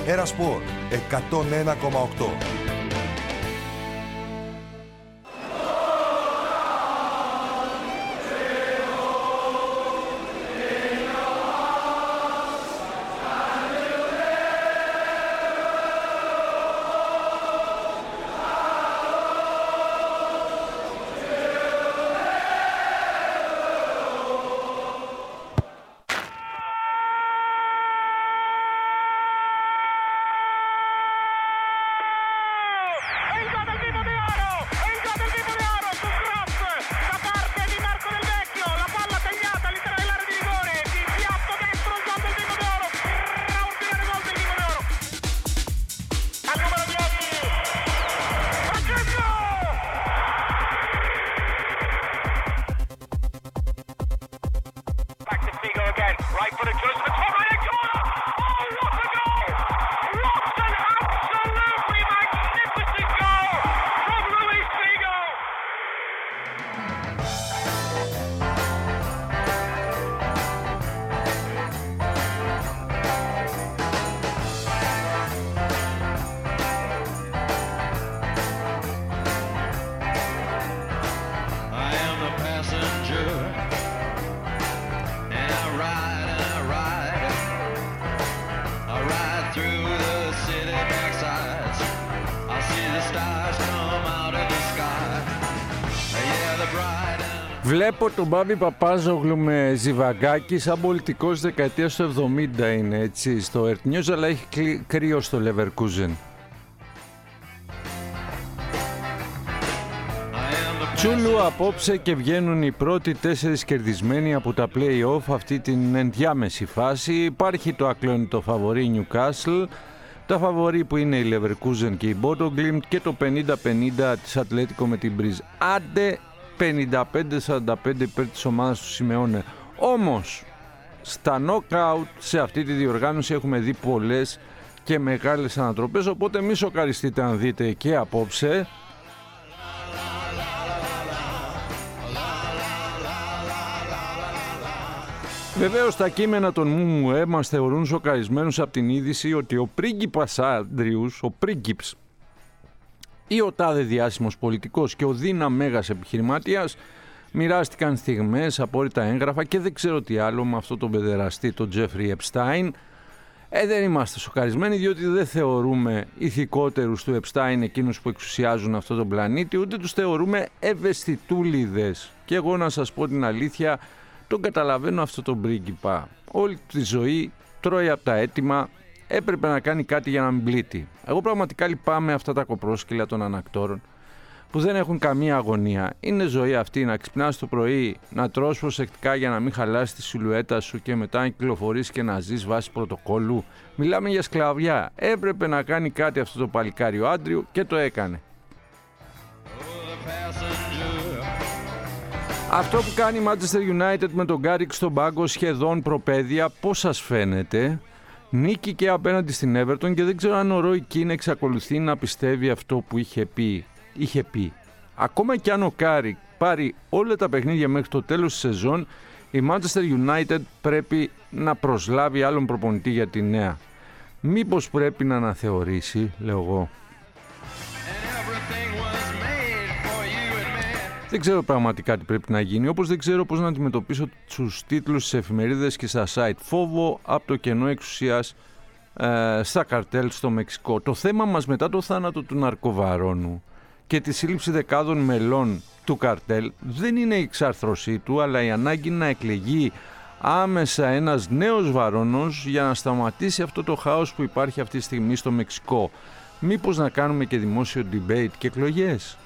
Ερασπορ 101,8. Βλέπω τον Μπάμπη Παπάζογλου με ζιβαγκάκι, σαν πολιτικός δεκαετίας του 70 είναι, έτσι, στο Earth News, αλλά έχει κρύο στο Leverkusen. Τσούλου απόψε και βγαίνουν οι πρώτοι 4 κερδισμένοι από τα play-off αυτή την ενδιάμεση φάση. Υπάρχει το ακλόνητο φαβορί Newcastle, τα φαβορί που είναι η Leverkusen και η Bodo Glimt και το 50-50 της Ατλέτικο με την Μπριζ. Άντε 55-45 υπέρ της ομάδας του Σιμεώνε. Όμως στα knockout σε αυτή τη διοργάνωση έχουμε δει πολλές και μεγάλες ανατροπές, οπότε μη σοκαριστείτε αν δείτε και απόψε. Βεβαίως τα κείμενα των ΜΜΕ μας θεωρούν σοκαρισμένους από την είδηση ότι ο πρίγκιπας Άντριους, ο πρίγκιπς ή ο τάδε διάσημος πολιτικός και ο δίνα μέγας επιχειρηματίας μοιράστηκαν στιγμές, απόρριτα έγγραφα και δεν ξέρω τι άλλο με αυτό τον παιδεραστή, τον Τζέφρι Επστάιν. Δεν είμαστε σοκαρισμένοι, διότι δεν θεωρούμε ηθικότερους του Επστάιν εκείνους που εξουσιάζουν αυτόν τον πλανήτη, ούτε τους θεωρούμε ευαισθητούλιδες. Και εγώ να σας πω την αλήθεια, τον καταλαβαίνω αυτό τον πρίγκιπα. Όλη τη ζωή τρώει από τα έτοιμα, έπρεπε να κάνει κάτι για να μην πλήττει. Εγώ πραγματικά λυπάμαι αυτά τα κοπρόσκυλα των ανακτόρων που δεν έχουν καμία αγωνία. Είναι ζωή αυτή να ξυπνάς το πρωί, να τρως προσεκτικά για να μην χαλάσει τη σιλουέτα σου και μετά να κυκλοφορείς και να ζεις βάσει πρωτοκόλλου. Μιλάμε για σκλαβιά. Έπρεπε να κάνει κάτι αυτό το παλικάριο Άντριου και το έκανε. Αυτό που κάνει η Manchester United με τον Γκάρικ στον πάγκο σχεδόν προπαίδεια, πώς σας φαίνεται? Νίκη και απέναντι στην Everton και δεν ξέρω αν ο Ρόι Κιν εξακολουθεί να πιστεύει αυτό που είχε πει. Ακόμα και αν ο Γκάρικ πάρει όλα τα παιχνίδια μέχρι το τέλος της σεζόν, η Manchester United πρέπει να προσλάβει άλλον προπονητή για τη νέα. Μήπως πρέπει να αναθεωρήσει, λέω εγώ. Δεν ξέρω πραγματικά τι πρέπει να γίνει, όπως δεν ξέρω πώς να αντιμετωπίσω τους τίτλους στις εφημερίδες και στα site. Φόβο από το κενό εξουσίας στα καρτέλ στο Μεξικό. Το θέμα μας μετά το θάνατο του ναρκοβαρώνου και τη σύλληψη δεκάδων μελών του καρτέλ δεν είναι η εξάρθρωσή του, αλλά η ανάγκη να εκλεγεί άμεσα ένας νέος βαρώνος για να σταματήσει αυτό το χάος που υπάρχει αυτή τη στιγμή στο Μεξικό. Μήπως να κάνουμε και δημόσιο debate και εκλογές?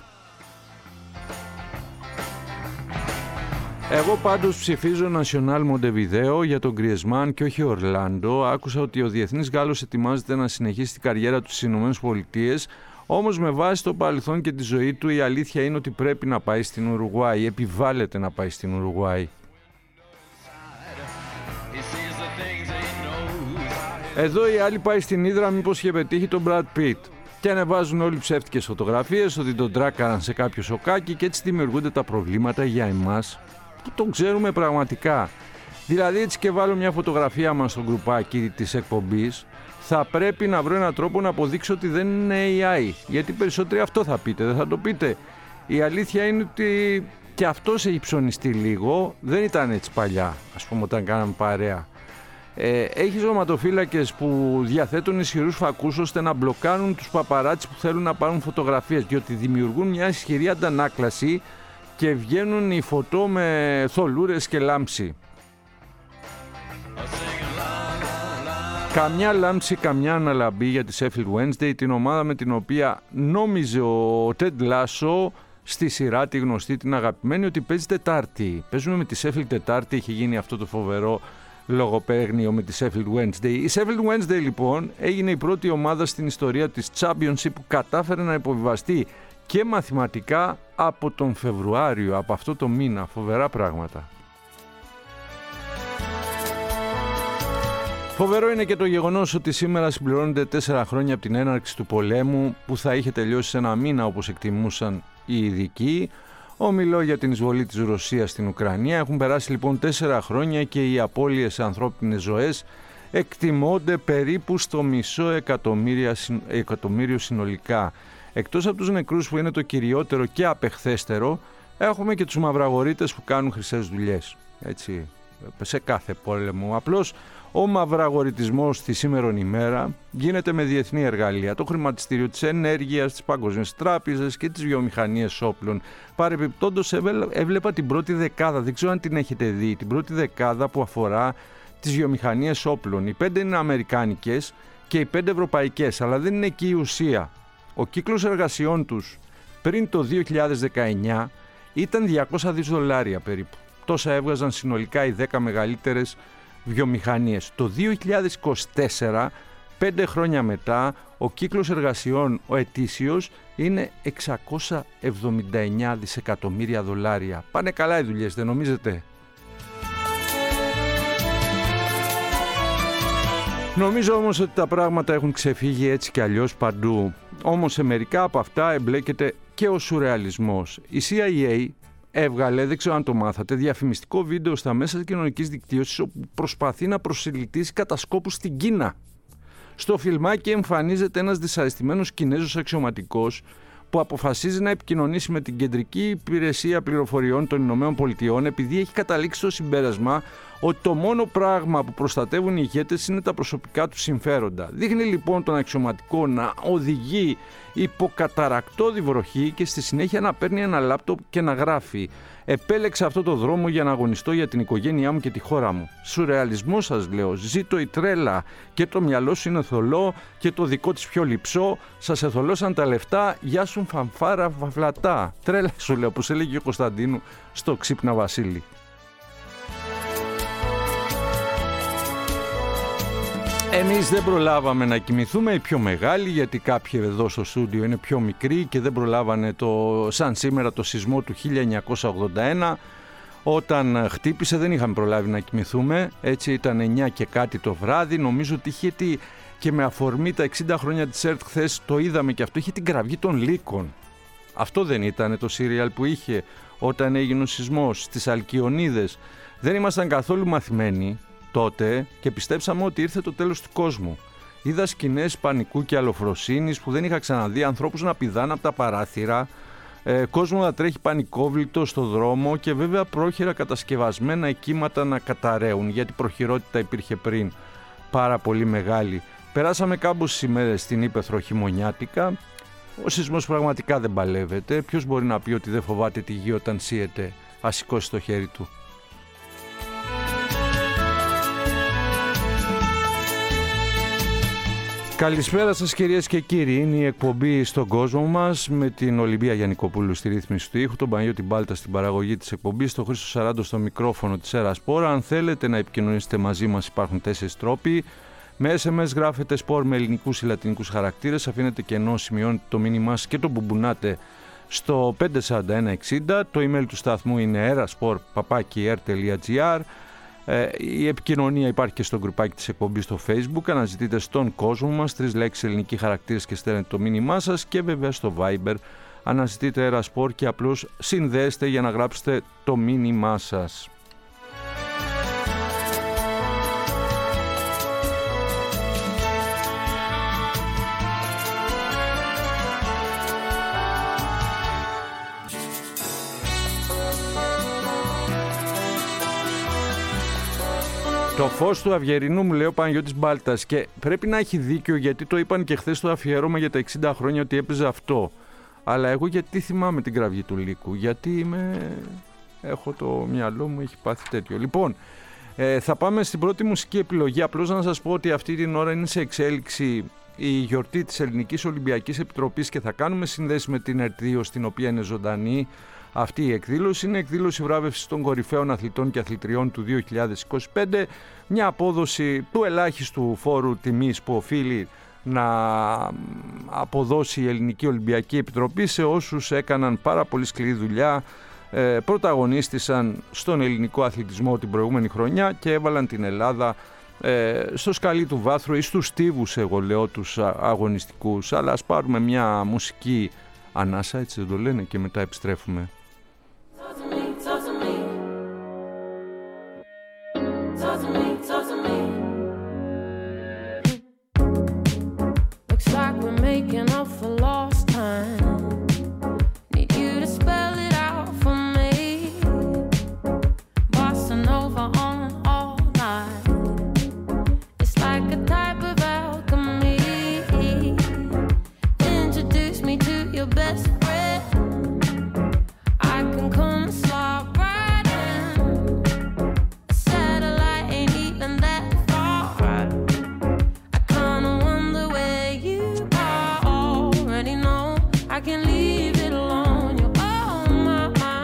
Εγώ πάντως ψηφίζω Nacional Montevideo για τον Griezmann και όχι Ορλάντο. Άκουσα ότι ο διεθνής Γάλλος ετοιμάζεται να συνεχίσει την καριέρα του στις ΗΠΑ, όμως με βάση το παρελθόν και τη ζωή του η αλήθεια είναι ότι πρέπει να πάει στην Ουρουγουάη, επιβάλλεται να πάει στην Ουρουγουάη. Εδώ η άλλη πάει στην Ύδρα μήπως είχε πετύχει τον Brad Pitt. Και ανεβάζουν όλοι ψεύτικες φωτογραφίες ότι τον τράκαραν σε κάποιο σοκάκι και έτσι δημιουργούνται τα προβλήματα για εμάς που τον ξέρουμε πραγματικά. Δηλαδή έτσι και βάλω μια φωτογραφία μας στο γκρουπάκι της εκπομπής, θα πρέπει να βρω έναν τρόπο να αποδείξω ότι δεν είναι AI. Γιατί περισσότεροι αυτό θα πείτε, δεν θα το πείτε. Η αλήθεια είναι ότι και αυτός έχει ψωνιστεί λίγο, δεν ήταν έτσι παλιά, ας πούμε, όταν κάναμε παρέα. Έχει ζωματοφύλακες που διαθέτουν ισχυρούς φακούς ώστε να μπλοκάρουν τους παπαράτσι που θέλουν να πάρουν φωτογραφίες, διότι δημιουργούν μια ισχυρή αντανάκλαση και βγαίνουν οι φωτό με θολούρες και λάμψη. Καμιά λάμψη, καμιά αναλαμπή για τη Sheffield Wednesday, την ομάδα με την οποία νόμιζε ο Ted Lasso στη σειρά τη γνωστή, την αγαπημένη, ότι παίζει Τετάρτη. Παίζουμε με τη Sheffield Τετάρτη, είχε γίνει αυτό το φοβερό λογοπαίγνιο με τη Sheffield Wednesday. Η Sheffield Wednesday λοιπόν έγινε η πρώτη ομάδα στην ιστορία της Championship που κατάφερε να υποβιβαστεί και μαθηματικά από τον Φεβρουάριο, από αυτό το μήνα. Φοβερά πράγματα. Φοβερό είναι και το γεγονός ότι σήμερα συμπληρώνονται 4 χρόνια από την έναρξη του πολέμου που θα είχε τελειώσει σε ένα μήνα όπως εκτιμούσαν οι ειδικοί. Ομιλώ για την εισβολή της Ρωσίας στην Ουκρανία. Έχουν περάσει λοιπόν 4 χρόνια και οι απώλειες σε ανθρώπινες ζωές εκτιμώνται περίπου στο $500,000 συνολικά. Εκτός από τους νεκρούς που είναι το κυριότερο και απεχθέστερο, έχουμε και τους μαυραγορείτες που κάνουν χρυσές δουλειές. Έτσι, σε κάθε πόλεμο. Απλώς ο μαυραγορητισμός στη σήμερον ημέρα γίνεται με διεθνή εργαλεία. Το χρηματιστήριο της ενέργειας, τις παγκόσμιες τράπεζες και τις βιομηχανίες όπλων. Παρεμπιπτόντως έβλεπα την πρώτη δεκάδα, δεν ξέρω αν την έχετε δει, την πρώτη δεκάδα που αφορά τις βιομηχανίες όπλων. Οι 5 είναι αμερικάνικες και οι 5 ευρωπαϊκές, αλλά δεν είναι εκεί η ουσία. Ο κύκλος εργασιών τους πριν το 2019 ήταν $200 δις περίπου. Τόσα έβγαζαν συνολικά οι 10 μεγαλύτερες βιομηχανίες. Το 2024, 5 χρόνια μετά, ο κύκλος εργασιών, ο ετήσιος, είναι $679 δισεκατομμύρια. Πάνε καλά οι δουλειές, δεν νομίζετε? Νομίζω όμως ότι τα πράγματα έχουν ξεφύγει έτσι κι αλλιώς παντού. Όμως σε μερικά από αυτά εμπλέκεται και ο σουρεαλισμός. Η CIA έβγαλε, δεν ξέρω αν το μάθατε, διαφημιστικό βίντεο στα μέσα κοινωνικής δικτύωσης όπου προσπαθεί να προσελκύσει κατασκόπους στην Κίνα. Στο φιλμάκι εμφανίζεται ένας δυσαρεστημένος Κινέζος αξιωματικός που αποφασίζει να επικοινωνήσει με την Κεντρική Υπηρεσία Πληροφοριών των Ηνωμένων Πολιτειών επειδή έχει καταλήξει στο συμπέρασμα ότι το μόνο πράγμα που προστατεύουν οι ηγέτες είναι τα προσωπικά του συμφέροντα. Δείχνει λοιπόν τον αξιωματικό να οδηγεί υποκαταρακτώδη βροχή και στη συνέχεια να παίρνει ένα λάπτοπ και να γράφει «Επέλεξα αυτό το δρόμο για να αγωνιστώ για την οικογένειά μου και τη χώρα μου». Σουρεαλισμό σας λέω, ζήτω η τρέλα και το μυαλό σου είναι θολό και το δικό της πιο λυψό, σας εθολώσαν τα λεφτά, γεια σου φανφάρα βαβλατά. Τρέλα σου λέω, όπως έλεγε ο Κωνσταντίνου στο Ξύπνα Βασίλη. Εμείς δεν προλάβαμε να κοιμηθούμε, οι πιο μεγάλοι, γιατί κάποιοι εδώ στο στούντιο είναι πιο μικροί και δεν προλάβανε σαν σήμερα το σεισμό του 1981. Όταν χτύπησε δεν είχαμε προλάβει να κοιμηθούμε, έτσι ήταν 9 και κάτι το βράδυ. Νομίζω ότι είχε και με αφορμή τα 60 χρόνια της ΕΡΤ χθες το είδαμε και αυτό, είχε την κραυγή των λύκων. Αυτό δεν ήταν το σύριαλ που είχε όταν έγινε ο σεισμός στις Αλκιονίδες? Δεν ήμασταν καθόλου μαθημένοι τότε και πιστέψαμε ότι ήρθε το τέλος του κόσμου. Είδα σκηνές πανικού και αλλοφροσύνης που δεν είχα ξαναδεί, ανθρώπους να πηδάνε από τα παράθυρα, κόσμο να τρέχει πανικόβλητο στο δρόμο και βέβαια πρόχειρα κατασκευασμένα εκείματα να καταραίουν, γιατί προχειρότητα υπήρχε πριν πάρα πολύ μεγάλη. Περάσαμε κάμποσες ημέρες στην Ύπαιθρο χειμωνιάτικα. Ο σεισμός πραγματικά δεν παλεύεται. Ποιος μπορεί να πει ότι δεν φοβάται τη γη όταν σύεται? Ας σηκώσει το χέρι του. Καλησπέρα σας κυρίες και κύριοι, είναι η εκπομπή στον κόσμο μας με την Ολυμπία Γιαννικοπούλου στη ρύθμιση του ήχου, τον Παναγιώτη Μπάλτα στην παραγωγή της εκπομπής, τον Χρήστο Σαράντο στο μικρόφωνο της Sport. Αν θέλετε να επικοινωνήσετε μαζί μας υπάρχουν 4 τρόποι. Με SMS γράφετε sport με ελληνικούς ή λατινικούς χαρακτήρες, αφήνετε κενό, σημειώνετε το μήνυμά σας και το μπουμπονάτε στο 54160. Το email του σταθμού είναι erasport@er.gr. Η επικοινωνία υπάρχει και στο γκρουπάκι της εκπομπής στο Facebook. Αναζητείτε στον κόσμο μας 3 λέξεις ελληνικοί χαρακτήρες και στέλνετε το μήνυμά σας, και βέβαια στο Viber αναζητείτε Erasport και απλώς συνδέστε για να γράψετε το μήνυμά σας. Το φως του Αυγερινού, μου λέει ο Παναγιώτης Μπάλτας, και πρέπει να έχει δίκιο, γιατί το είπαν και χθες στο αφιέρωμα για τα 60 χρόνια ότι έπαιζε αυτό. Αλλά εγώ γιατί θυμάμαι την κραυγή του Λύκου, γιατί έχω το μυαλό μου, έχει πάθει τέτοιο. Λοιπόν, θα πάμε στην πρώτη μουσική επιλογή. Απλώς να σας πω ότι αυτή την ώρα είναι σε εξέλιξη η γιορτή της Ελληνικής Ολυμπιακής Επιτροπής και θα κάνουμε συνδέσεις με την ΕΡΤ2, στην οποία είναι ζωντανή αυτή η εκδήλωση. Είναι εκδήλωση βράβευσης των κορυφαίων αθλητών και αθλητριών του 2025, μια απόδοση του ελάχιστου φόρου τιμής που οφείλει να αποδώσει η Ελληνική Ολυμπιακή Επιτροπή σε όσους έκαναν πάρα πολύ σκληρή δουλειά, πρωταγωνίστησαν στον ελληνικό αθλητισμό την προηγούμενη χρονιά και έβαλαν την Ελλάδα στο σκαλί του βάθρου ή στους στίβους, εγώ λέω, τους αγωνιστικούς. Αλλά ας πάρουμε μια μουσική ανάσα, έτσι δεν το λένε, και μετά επιστρέφουμε. Making up for lost time. Need you to spell it out for me. Bossa Nova on all night. It's like a type of alchemy. Introduce me to your best friend. I can come and slide right in. A satellite ain't even that far. I kinda wonder where you already know. I can leave it alone. You're on my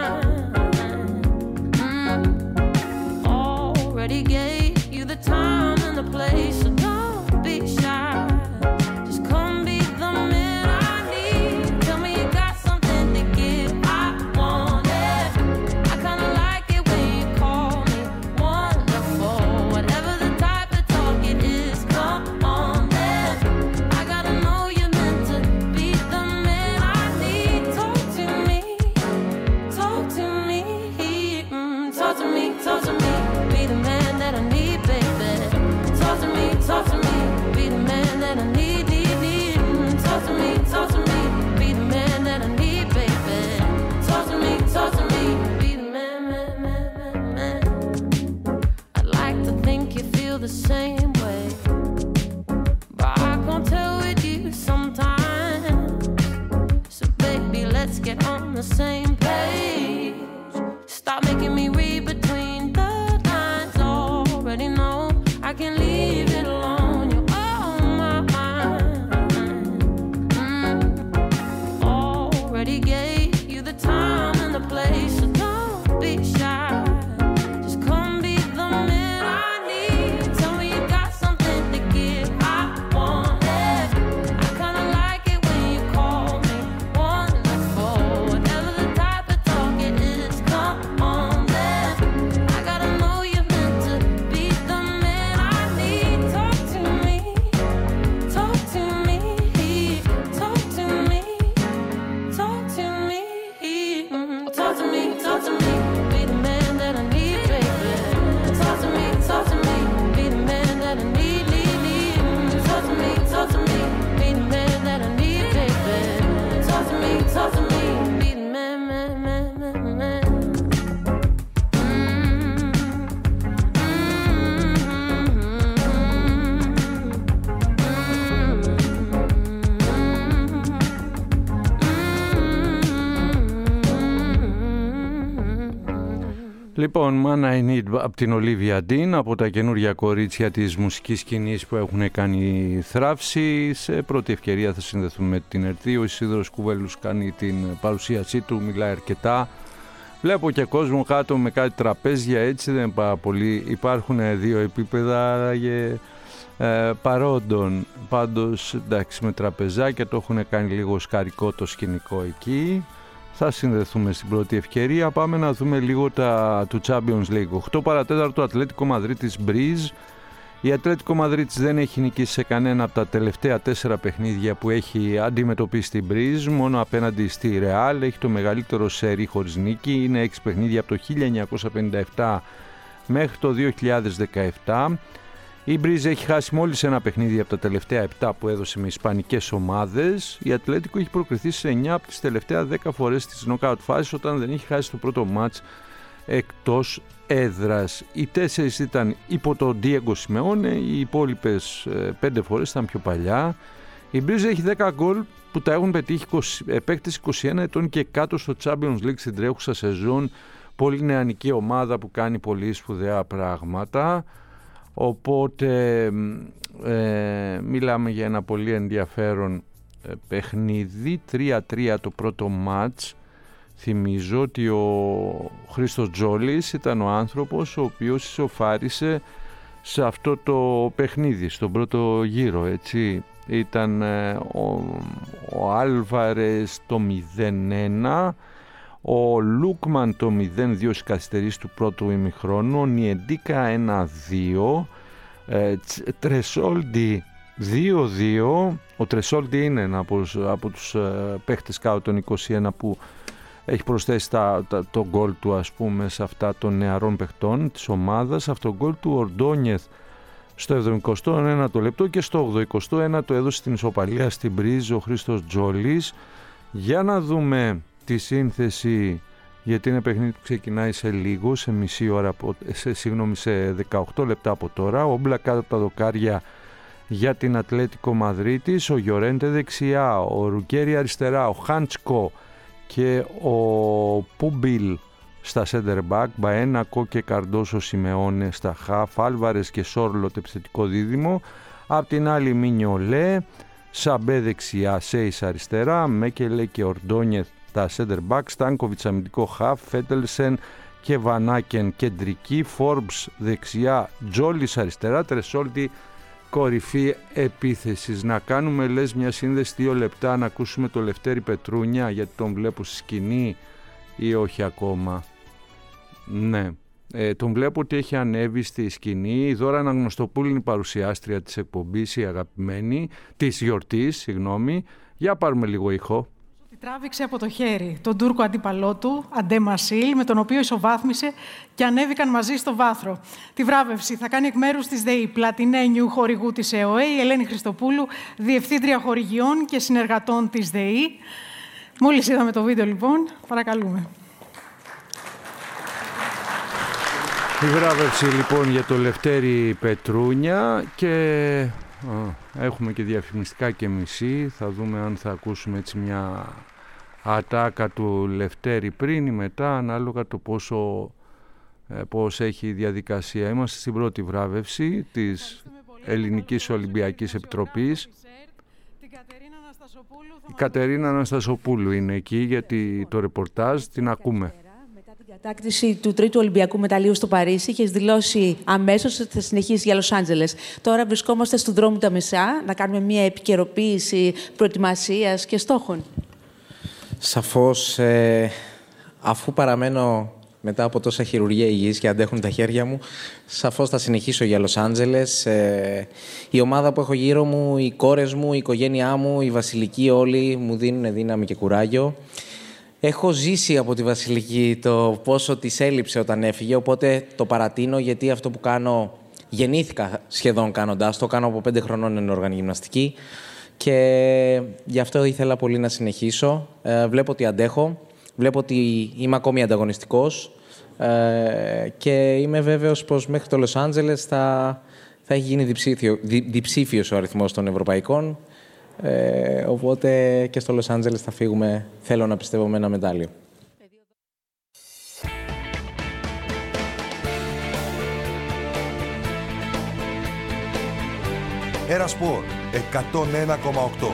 mind. Already gave you the time and the place, so don't be shy. Just come be the man I need. Tell me you got something to give. I want it. I kinda like it when you call me wonderful. Whatever the type of talk it is, come on then. I gotta know you're meant to be the man I need. Talk to me, talk to me, talk to me, talk to me. Be the man that I need, baby. Talk to me, be the man that I need, need. Talk to me, be the man that I need, baby. Talk to me, be the man, man. I'd like to think you feel the same way, but I can't tell with you sometimes. So baby, let's get on the same page. Stop making me read between the lines. Already know I can leave it alone. You're on my mind. Already gave you the time and the place, so don't be shy. Just come be the man I need. Tell me you got something to give. I want it. I kinda like it when you call me wonderful. Whatever the type of talk it is, come on then. I gotta know you're meant to be the man I need. Talk to me, talk to me, talk to me, talk to me, talk to me, talk to me. Be the man that I need, baby. Talk to me, be the man that I need, need. Talk to me, be the man that I need, baby. Talk to me, be the man, man. Λοιπόν, Man I Need από την Olivia Dean, από τα καινούργια κορίτσια της μουσικής σκηνής που έχουν κάνει θράψη. Σε πρώτη ευκαιρία θα συνδεθούμε με την ΕΡΤ2. Ο Ισίδωρος Κουβέλους κάνει την παρουσίασή του, μιλάει αρκετά. Βλέπω και κόσμο κάτω με κάτι τραπέζια, έτσι δεν είναι πάρα πολύ. Υπάρχουν δύο επίπεδα παρόντων. Πάντως, εντάξει, με τραπεζάκια το έχουν κάνει λίγο σκαρικό το σκηνικό εκεί. Θα συνδεθούμε στην πρώτη ευκαιρία. Πάμε να δούμε λίγο του Champions League. 8 παρατέταρτο Ατλέτικο Μαδρίτης Μπριζ. Η Ατλέτικο Μαδρίτης δεν έχει νικήσει σε κανένα από τα τελευταία 4 παιχνίδια που έχει αντιμετωπίσει την Μπριζ. Μόνο απέναντι στη Ρεάλ. Έχει το μεγαλύτερο σερί χωρίς νίκη. Είναι 6 παιχνίδια από το 1957 μέχρι το 2017. Η Μπριζ έχει χάσει μόλις ένα παιχνίδι από τα τελευταία 7 που έδωσε με ισπανικές ομάδες. Η Ατλέτικο έχει προκριθεί σε 9 από τις τελευταία 10 φορές στις νοκάουτ φάσεις, όταν δεν έχει χάσει το πρώτο μάτς εκτός έδρας. Οι 4 ήταν υπό τον Diego Simeone, οι υπόλοιπες 5 φορές ήταν πιο παλιά. Η Μπρίζ έχει 10 γκολ που τα έχουν πετύχει παίκτες 21 ετών και κάτω στο Champions League στην τρέχουσα σεζόν. Πολύ νεανική ομάδα που κάνει πολύ σπουδαία πράγματα. Οπότε μιλάμε για ένα πολύ ενδιαφέρον παιχνίδι. 3-3 το πρώτο μάτς. Θυμίζω ότι ο Χρήστος Τζόλης ήταν ο άνθρωπος ο οποίος ισοφάρισε σε αυτό το παιχνίδι, στον πρώτο γύρο, έτσι. Ήταν ο Άλβαρες το 0-1, ο Λούκμαν το 0-2 στις καθυστερήσεις του πρώτου ημιχρόνου, ο Νιεντίκα 1-2, Τρεσόλντι 2-2. Ο Τρεσόλντι είναι ένα από τους παίχτες κάτω των 21 που έχει προσθέσει το γκολ του, ας πούμε, σε αυτά των νεαρών παιχτών της ομάδας. Αυτό το γκολ του Ορντόνιεθ στο 71ο λεπτό και στο 81ο έδωσε την ισοπαλία στην Μπρίζ ο Χρήστος Τζόλης. Για να δούμε τη σύνθεση, γιατί είναι παιχνίδι που ξεκινάει σε λίγο, σε μισή ώρα, σε 18 λεπτά από τώρα. Ο Μπλα κάτω από τα δοκάρια για την Ατλέτικο Μαδρίτης, ο Γιορέντε δεξιά, ο Ρουκέρι αριστερά, ο Χάντσκο και ο Πούμπιλ στα center back, Μπαένακο και Καρντόσο Σιμεώνε στα half, Άλβαρες και Σόρλοτ επιθετικό δίδυμο. Απ' την άλλη Μινιολέ, Σαμπέ δεξιά, Σέις αριστερά, Μέκελε και Ορντόνιεθ τα center back, Στάνκοβιτς αμυντικό half, Φέτελσεν και Βανάκεν κεντρική, Φόρμπς δεξιά, Τζόλης αριστερά, Τρεσόλτι κορυφή επίθεσης. Να κάνουμε μια σύνδεση 2 λεπτά, να ακούσουμε το Λευτέρη Πετρούνια, γιατί τον βλέπω στη σκηνή ή όχι ακόμα? Ναι, τον βλέπω ότι έχει ανέβει στη σκηνή. Η Δώρα Αναγνωστοπούλου είναι η παρουσιάστρια της εκπομπής, η αγαπημένη, της γιορτής, συγγνώμη. Για πάρουμε λίγο ήχο. Τράβηξε από το χέρι τον Τούρκο αντίπαλό του, Αντέ Μασίλ, με τον οποίο ισοβάθμισε και ανέβηκαν μαζί στο βάθρο. Τη βράβευση θα κάνει εκ μέρους της ΔΕΗ Πλατινένιου, χορηγού της ΕΟΕ, η Ελένη Χριστοπούλου, διευθύντρια χορηγιών και συνεργατών της ΔΕΗ. Μόλις είδαμε το βίντεο, λοιπόν, παρακαλούμε. Η βράβευση, λοιπόν, για το Λευτέρη Πετρούνια και έχουμε και διαφημιστικά και μισή. Θα δούμε αν θα ακούσουμε έτσι μια ατάκα του Λευτέρη πριν ή μετά, ανάλογα το πώς έχει η διαδικασία. Είμαστε στην πρώτη βράβευση της Ελληνικής Ολυμπιακής Επιτροπής. Η Κατερίνα Αναστασοπούλου είναι εκεί, γιατί το ρεπορτάζ την ακούμε. Κατάκτηση του τρίτου Ολυμπιακού μεταλλίου στο Παρίσι, είχε δηλώσει αμέσως ότι θα συνεχίσει για Λος Άντζελες. Τώρα βρισκόμαστε στον δρόμο τα μισά, να κάνουμε μια επικαιροποίηση προετοιμασίας και στόχων. Σαφώς, αφού παραμένω μετά από τόσα χειρουργία υγιής και αντέχουν τα χέρια μου, σαφώς θα συνεχίσω για Λος Άντζελες. Η ομάδα που έχω γύρω μου, οι κόρες μου, η οικογένειά μου, οι Βασιλικοί όλοι μου δίνουν δύναμη και κουράγιο. Έχω ζήσει από τη Βασιλική το πόσο της έλειψε όταν έφυγε, οπότε το παρατείνω, γιατί αυτό που κάνω γεννήθηκα σχεδόν κάνοντάς το. Κάνω από 5 χρονών ενόργανη γυμναστική και γι' αυτό ήθελα πολύ να συνεχίσω. Βλέπω ότι αντέχω, βλέπω ότι είμαι ακόμη ανταγωνιστικός και είμαι βέβαιος πως μέχρι το Λος Άντζελες θα έχει γίνει διψήφιος ο αριθμός των ευρωπαϊκών. Οπότε και στο Λος Άντζελες θα φύγουμε, θέλω να πιστεύω, με ένα μετάλλιο. Ένα σπορ 101,8.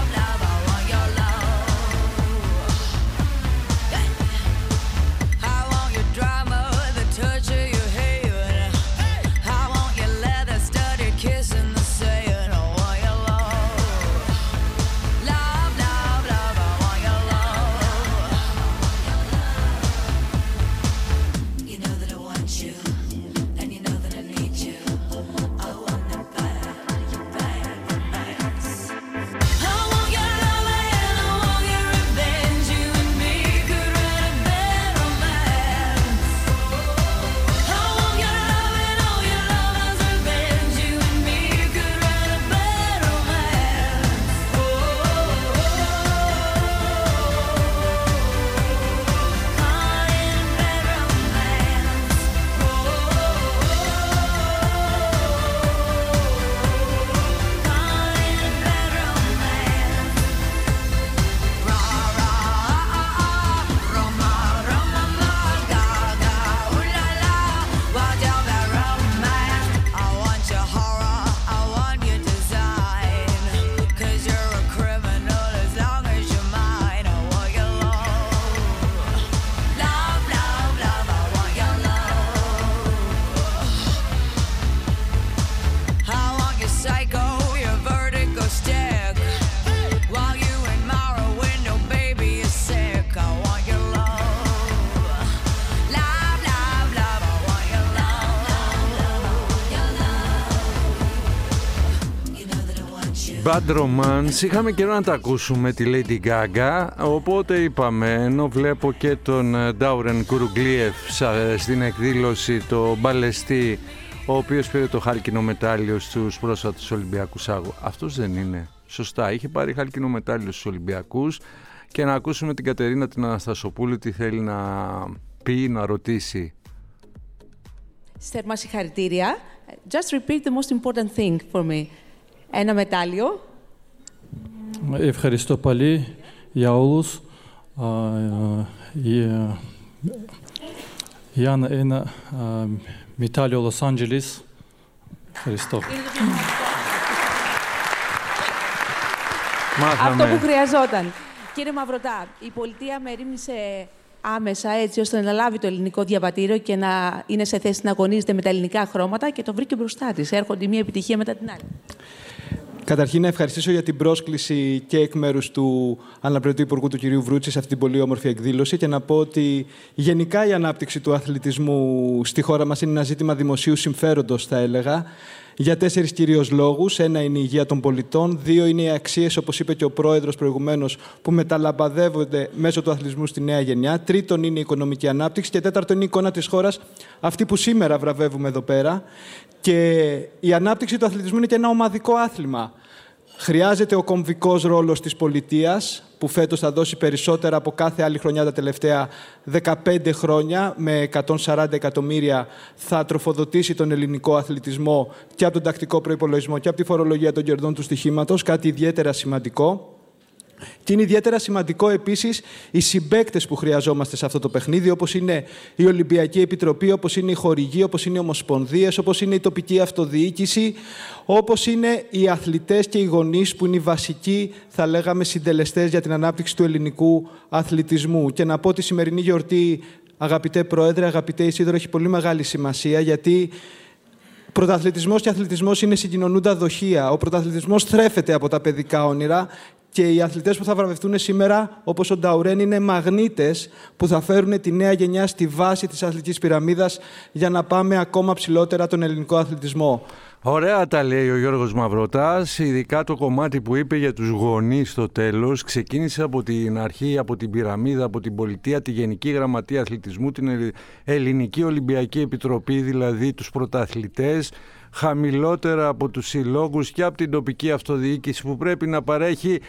I want Bad Romance. Είχαμε καιρό να τα ακούσουμε τη Lady Gaga, οπότε είπαμε, ενώ βλέπω και τον Ντάουρεν Κουρουγκλίεφ στην εκδήλωση, το μπαλεστή, ο οποίος πήρε το χάλκινο μετάλλιο στους πρόσφατους Ολυμπιακούς Άγου. Αυτός δεν είναι. Σωστά, είχε πάρει χάλκινο μετάλλιο στους Ολυμπιακούς. Και να ακούσουμε την Κατερίνα την Αναστασοπούλου τι θέλει να πει, να ρωτήσει. Θερμά συγχαρητήρια. Just repeat the most important thing for me. Ένα μετάλλιο. Ευχαριστώ πολύ για όλους. Για ένα μετάλλιο Λος Άντζελες. Ευχαριστώ. Αυτό που χρειαζόταν. Κύριε Μαυρωτά, η πολιτεία με ερήμνησε άμεσα έτσι ώστε να λάβει το ελληνικό διαβατήριο και να είναι σε θέση να αγωνίζεται με τα ελληνικά χρώματα και το βρήκε μπροστά της. Έρχονται η μία επιτυχία μετά την άλλη. Καταρχήν, να ευχαριστήσω για την πρόσκληση και εκ μέρους του αναπληρωτή Υπουργού του κ. Βρούτση σε αυτή την πολύ όμορφη εκδήλωση και να πω ότι γενικά η ανάπτυξη του αθλητισμού στη χώρα μας είναι ένα ζήτημα δημοσίου συμφέροντος, θα έλεγα. Για 4 κυρίως λόγους. 1 είναι η υγεία των πολιτών. 2 είναι οι αξίες, όπως είπε και ο πρόεδρος προηγουμένως, που μεταλαμπαδεύονται μέσω του αθλητισμού στη νέα γενιά. 3 είναι η οικονομική ανάπτυξη. Και 4 είναι η εικόνα της χώρας, αυτή που σήμερα βραβεύουμε εδώ πέρα. Και η ανάπτυξη του αθλητισμού είναι και ένα ομαδικό άθλημα. Χρειάζεται ο κομβικός ρόλος της πολιτείας, που φέτος θα δώσει περισσότερα από κάθε άλλη χρονιά τα τελευταία 15 χρόνια, με 140 εκατομμύρια θα τροφοδοτήσει τον ελληνικό αθλητισμό και από τον τακτικό προϋπολογισμό και από τη φορολογία των κερδών του στοιχήματος, κάτι ιδιαίτερα σημαντικό. Και είναι ιδιαίτερα σημαντικό επίσης οι συμπαίκτες που χρειαζόμαστε σε αυτό το παιχνίδι, όπως είναι η Ολυμπιακή Επιτροπή, όπως είναι οι χορηγοί, όπως είναι οι ομοσπονδίες, όπως είναι η τοπική αυτοδιοίκηση, όπως είναι οι αθλητές και οι γονείς που είναι οι βασικοί, θα λέγαμε, συντελεστές για την ανάπτυξη του ελληνικού αθλητισμού. Και να πω ότι η σημερινή γιορτή, αγαπητέ Πρόεδρε, αγαπητέ Ισίδωρο, έχει πολύ μεγάλη σημασία, γιατί πρωταθλητισμός και αθλητισμός είναι συγκοινωνούντα δοχεία. Ο πρωταθλητισμός θρέφεται από τα παιδικά όνειρα. Και οι αθλητές που θα βραβευτούν σήμερα, όπως ο Νταουρέν, είναι μαγνήτες που θα φέρουν τη νέα γενιά στη βάση της αθλητικής πυραμίδας για να πάμε ακόμα ψηλότερα τον ελληνικό αθλητισμό. Ωραία τα λέει ο Γιώργος Μαυροτάς, ειδικά το κομμάτι που είπε για τους γονείς στο τέλος. Ξεκίνησε από την αρχή, από την πυραμίδα, από την πολιτεία, τη Γενική Γραμματεία Αθλητισμού, την Ελληνική Ολυμπιακή Επιτροπή, δηλαδή τους πρωταθλητές, χαμηλότερα από τους συλλόγους και από την τοπική αυτοδιοίκηση που πρέπει να παρέχει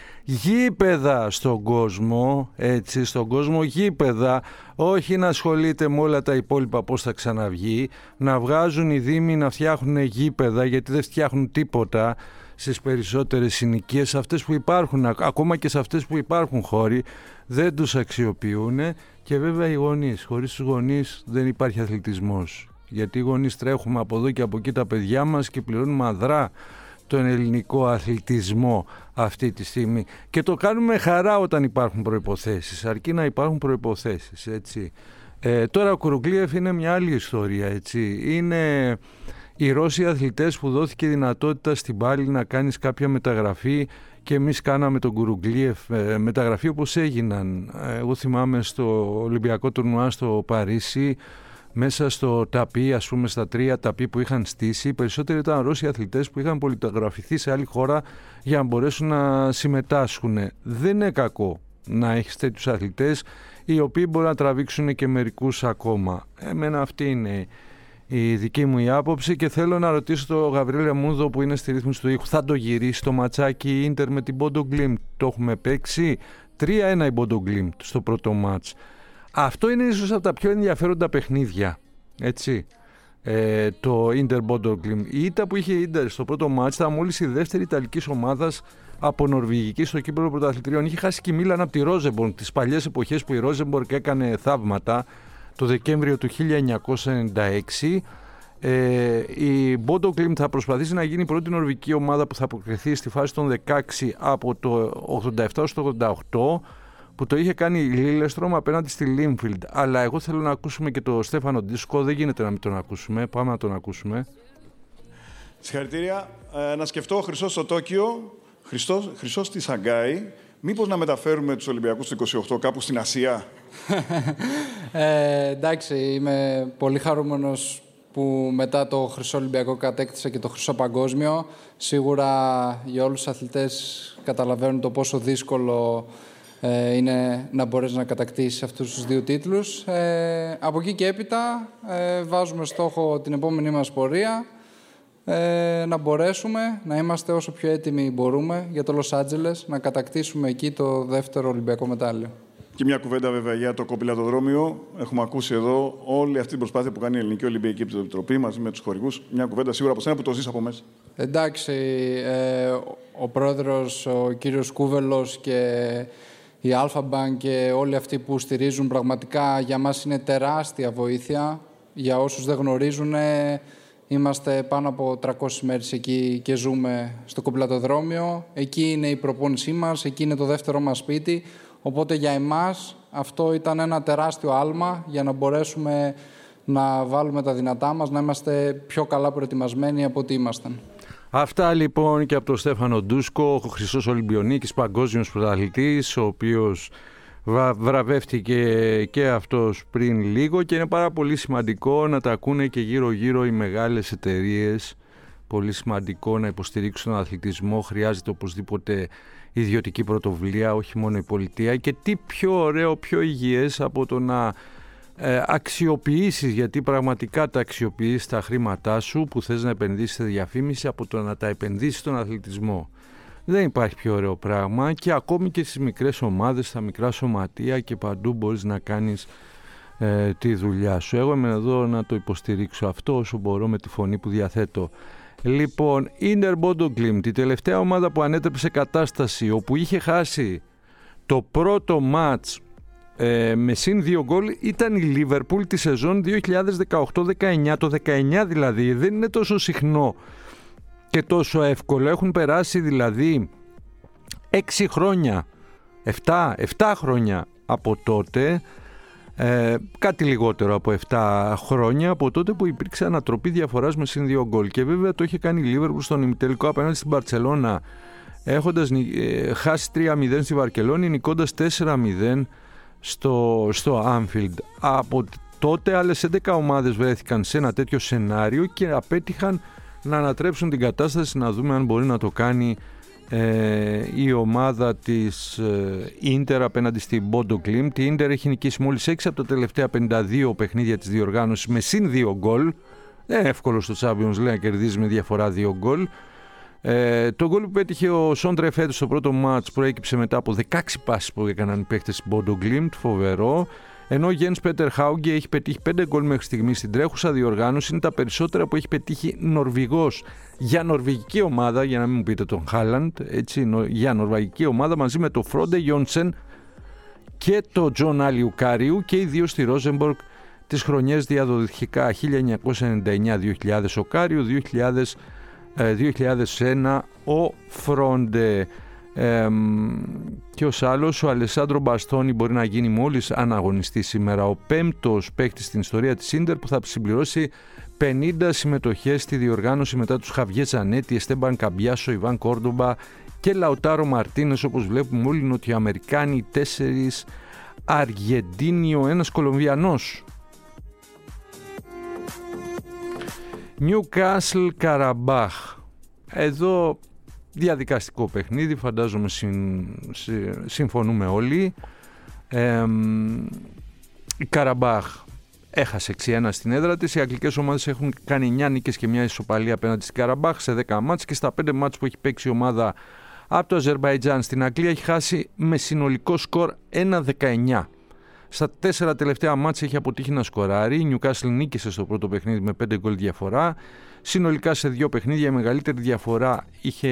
γήπεδα στον κόσμο, έτσι, στον κόσμο γήπεδα, όχι να ασχολείται με όλα τα υπόλοιπα πώς θα ξαναβγεί, να βγάζουν οι δήμοι να φτιάχνουν γήπεδα, γιατί δεν φτιάχνουν τίποτα στις περισσότερες συνοικίες, αυτές που υπάρχουν, ακόμα και σε αυτές που υπάρχουν χώροι, δεν τους αξιοποιούν. Και βέβαια οι γονείς, χωρίς τους γονείς δεν υπάρχει αθλητισμός. Γιατί οι γονείς τρέχουμε από εδώ και από εκεί τα παιδιά μας και πληρώνουμε αδρά τον ελληνικό αθλητισμό αυτή τη στιγμή. Και το κάνουμε χαρά όταν υπάρχουν προϋποθέσεις, αρκεί να υπάρχουν προϋποθέσεις, έτσι. Τώρα ο Κουρουγκλίεφ είναι μια άλλη ιστορία, έτσι. Είναι οι Ρώσοι αθλητές που δόθηκε δυνατότητα στην πάλη να κάνεις κάποια μεταγραφή και εμείς κάναμε τον Κουρουγκλίεφ μεταγραφή όπως έγιναν. Εγώ θυμάμαι στο Ολυμπιακό τουρνουά στο Παρίσι, μέσα στο ταπί, ας πούμε στα 3 ταπί που είχαν στήσει, περισσότεροι ήταν Ρώσοι αθλητές που είχαν πολιτογραφηθεί σε άλλη χώρα για να μπορέσουν να συμμετάσχουν. Δεν είναι κακό να έχεις τέτοιους αθλητές, οι οποίοι μπορούν να τραβήξουν και μερικούς ακόμα. Εμένα αυτή είναι η δική μου η άποψη και θέλω να ρωτήσω τον Γαβρίλη Αμούδο που είναι στη ρύθμιση του ήχου. Θα το γυρίσει το ματσάκι Ίντερ με την Bodo Glimt? Το έχουμε παίξει 3-1 η Bodo Glimt στο πρώτο μάτς. Αυτό είναι ίσως από τα πιο ενδιαφέροντα παιχνίδια, έτσι, το Inter Bodo Glimt. Η ήττα που είχε η Inter στο πρώτο μάτς ήταν μόλις η δεύτερη ιταλικής ομάδας από νορβηγική στο κύπελλο πρωταθλητριών. Είχε χάσει και η Μίλαν από τη Ρόζεμποργκ, τις παλιές εποχές που η Ρόζεμποργκ έκανε θαύματα, το Δεκέμβριο του 1996. Η Bodo Glimt θα προσπαθήσει να γίνει η πρώτη νορβηγική ομάδα που θα αποκριθεί στη φάση των 16 από το 87 στο 88, που το είχε κάνει η Λίλεστρομ απέναντι στη Λίνφιλντ. Αλλά εγώ θέλω να ακούσουμε και τον Στέφανο Ντίσκο, δεν γίνεται να μην τον ακούσουμε. Πάμε να τον ακούσουμε. Συγχαρητήρια. Να σκεφτώ Χρυσός στο Τόκιο, Χρυσός στη Σαγκάη. Μήπως να μεταφέρουμε τους Ολυμπιακούς του 28 κάπου στην Ασία? Εντάξει, είμαι πολύ χαρούμενος που μετά το χρυσό Ολυμπιακό κατέκτησε και το χρυσό παγκόσμιο. Σίγουρα για όλους τους αθλητές καταλαβαίνουν το πόσο δύσκολο είναι να μπορείς να κατακτήσεις αυτούς τους 2 τίτλους. Από εκεί και έπειτα βάζουμε στόχο την επόμενη μας πορεία, να μπορέσουμε να είμαστε όσο πιο έτοιμοι μπορούμε για το Λος Άντζελες, να κατακτήσουμε εκεί το δεύτερο Ολυμπιακό μετάλλιο. Και μια κουβέντα βέβαια για το κοπηλατοδρόμιο. Έχουμε ακούσει εδώ όλη αυτή την προσπάθεια που κάνει η Ελληνική Ολυμπιακή Επιτροπή μαζί με τους χορηγούς. Μια κουβέντα σίγουρα από σένα που το ζεις από μέσα. Εντάξει, ο πρόεδρος, ο κύριος Κούβελος και η Alpha Bank και όλοι αυτοί που στηρίζουν πραγματικά για μας είναι τεράστια βοήθεια. Για όσους δεν γνωρίζουν, είμαστε πάνω από 300 μέρες εκεί και ζούμε στο κοπηλατοδρόμιο. Εκεί είναι η προπόνησή μας, εκεί είναι το δεύτερο μας σπίτι. Οπότε για εμάς αυτό ήταν ένα τεράστιο άλμα για να μπορέσουμε να βάλουμε τα δυνατά μας, να είμαστε πιο καλά προετοιμασμένοι από ό,τι ήμασταν. Αυτά λοιπόν και από τον Στέφανο Ντούσκο, ο χρυσός Ολυμπιονίκης, παγκόσμιος πρωταθλητής, ο οποίος βραβεύτηκε και αυτός πριν λίγο και είναι πάρα πολύ σημαντικό να τα ακούνε και γύρω-γύρω οι μεγάλες εταιρείες. Πολύ σημαντικό να υποστηρίξουν τον αθλητισμό, χρειάζεται οπωσδήποτε ιδιωτική πρωτοβουλία, όχι μόνο η πολιτεία. Και τι πιο ωραίο, πιο υγιές από το να αξιοποιήσεις, γιατί πραγματικά τα αξιοποιείς τα χρήματά σου που θες να επενδύσεις σε διαφήμιση, από το να τα επενδύσεις στον αθλητισμό. Δεν υπάρχει πιο ωραίο πράγμα και ακόμη και στις μικρές ομάδες, στα μικρά σωματεία και παντού μπορείς να κάνεις τη δουλειά σου. Εγώ είμαι εδώ να το υποστηρίξω αυτό όσο μπορώ με τη φωνή που διαθέτω. Λοιπόν, Ίντερ Μπόντο Γκλίμπ, η τελευταία ομάδα που ανέτρεψε κατάσταση όπου είχε χάσει το πρώτο μάτς με συν 2 γκολ ήταν η Λίβερπουλ τη σεζόν 2018-19. Το 19 δηλαδή δεν είναι τόσο συχνό και τόσο εύκολο. Έχουν περάσει δηλαδή 6 χρόνια, 7 χρόνια από τότε, κάτι λιγότερο από 7 χρόνια από τότε που υπήρξε ανατροπή διαφοράς με συν 2 γκολ. Και βέβαια το είχε κάνει η Λίβερπουλ στον ημιτελικό απέναντι στην Μπαρτσελώνα, έχοντας χάσει 3-0 στη Βαρκελόνη, νικώντας 4-0 στο Anfield. Από τότε άλλες 11 ομάδες βρέθηκαν σε ένα τέτοιο σενάριο και απέτυχαν να ανατρέψουν την κατάσταση. Να δούμε αν μπορεί να το κάνει η ομάδα της Ίντερ απέναντι στην Bodo Glimt. Η Ίντερ έχει νικήσει μόλις 6 από τα τελευταία 52 παιχνίδια της διοργάνωσης με συν 2 γκολ. Δεν είναι εύκολο στο Champions League να κερδίζει με διαφορά 2 γκολ. Το γκολ που πέτυχε ο Σόντρε φέτος στο πρώτο μάτς προέκυψε μετά από 16 πάσεις που έκαναν οι παίκτες της Bodo Glimt, φοβερό. Ενώ ο Γιένς Πέτερ Χάουγκε έχει πετύχει 5 γκολ μέχρι στιγμή στην τρέχουσα διοργάνωση. Είναι τα περισσότερα που έχει πετύχει Νορβηγός για νορβηγική ομάδα, για να μην μου πείτε τον Χάλαντ, έτσι, για νορβηγική ομάδα, μαζί με το Φρόντε Γιόνσεν και το Τζον Αλιουκάριου, και οι δύο στη Ρόζενμποργκ τις χρονιές διαδοχικά 1999-2000 ο Κάριου, 2001 ο Φρόντε. Και ως άλλος, ο Αλεσάντρο Μπαστόνι μπορεί να γίνει μόλις αναγωνιστή σήμερα ο 5ος παίκτης στην ιστορία της Ίντερ που θα συμπληρώσει 50 συμμετοχές στη διοργάνωση μετά τους Χαβιέ Ζανέτη, Εστέμπαν Καμπιάσο, Ιβάν Κόρντομπα και Λαουτάρο Μαρτίνες. Όπως βλέπουμε όλοι οι Νοτιοαμερικάνοι, 4 Αργεντίνιο, 1 Κολομβιανός. Νιουκάσλ Καραμπάχ. Εδώ διαδικαστικό παιχνίδι, φαντάζομαι συμφωνούμε όλοι. Η Καραμπάχ έχασε 6-1 στην έδρα της. Οι αγγλικές ομάδες έχουν κάνει 9 νίκες και μια ισοπαλία απέναντι στην Καραμπάχ σε 10 μάτς, και στα 5 μάτς που έχει παίξει η ομάδα από το Αζερμπαϊτζάν στην Αγγλία έχει χάσει με συνολικό σκορ 1-19. Στα 4 τελευταία μάτς έχει αποτύχει να σκοράρει. Η Νιουκάσλ νίκησε στο πρώτο παιχνίδι με 5 γκολ διαφορά. Συνολικά σε 2 παιχνίδια η μεγαλύτερη διαφορά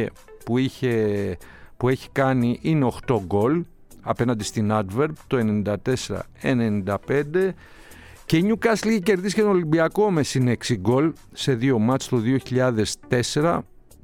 που έχει κάνει είναι 8 γκολ απέναντι στην Adverb το 94-95, και η Νιουκάσλ είχε κερδίσει και τον Ολυμπιακό με συν 6 γκολ σε 2 μάτς το 2004.